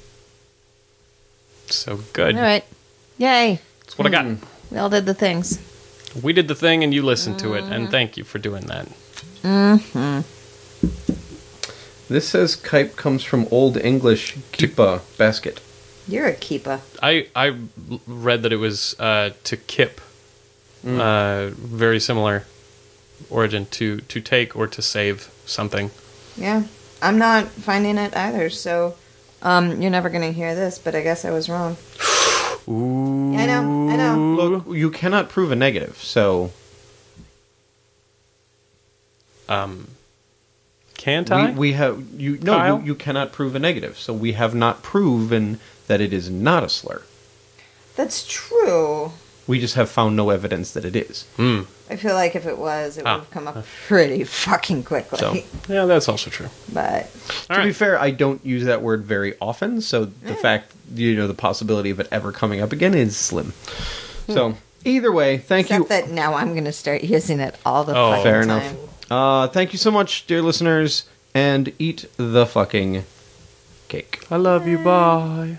So good. All right. Yay. That's what I got. We all did the things. We did the thing and you listened to it, and thank you for doing that. This says Kype comes from Old English Kipa, basket. You're a keeper. I, I l- read that it was uh, to kip. Uh, very similar origin to, to take or to save something. Yeah. I'm not finding it either, so um, you're never going to hear this, but I guess I was wrong. Ooh. Yeah, I know. I know. Look, you cannot prove a negative, so... Um, can't I? We, we have... you No, Kyle? you, you cannot prove a negative, so we have not proven that it is not a slur. That's true. We just have found no evidence that it is. Hmm. I feel like if it was, it would Ah. have come up pretty fucking quickly. So, Yeah, that's also true. But All to be right. fair, I don't use that word very often, so the fact, you know, the possibility of it ever coming up again is slim. So, either way, thank except you. that now I'm going to start using it all the Oh. fucking Fair time. enough. Uh, thank you so much, dear listeners, and eat the fucking cake. I love you. Bye.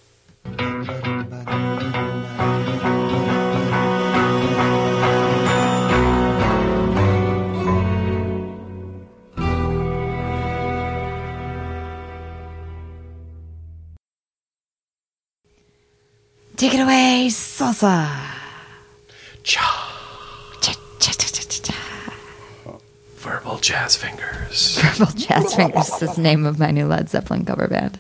Take it away, salsa. Cha. Cha, cha, cha, cha, cha, cha. Verbal jazz fingers. Purple Jazz Fingers is the name of my new Led Zeppelin cover band.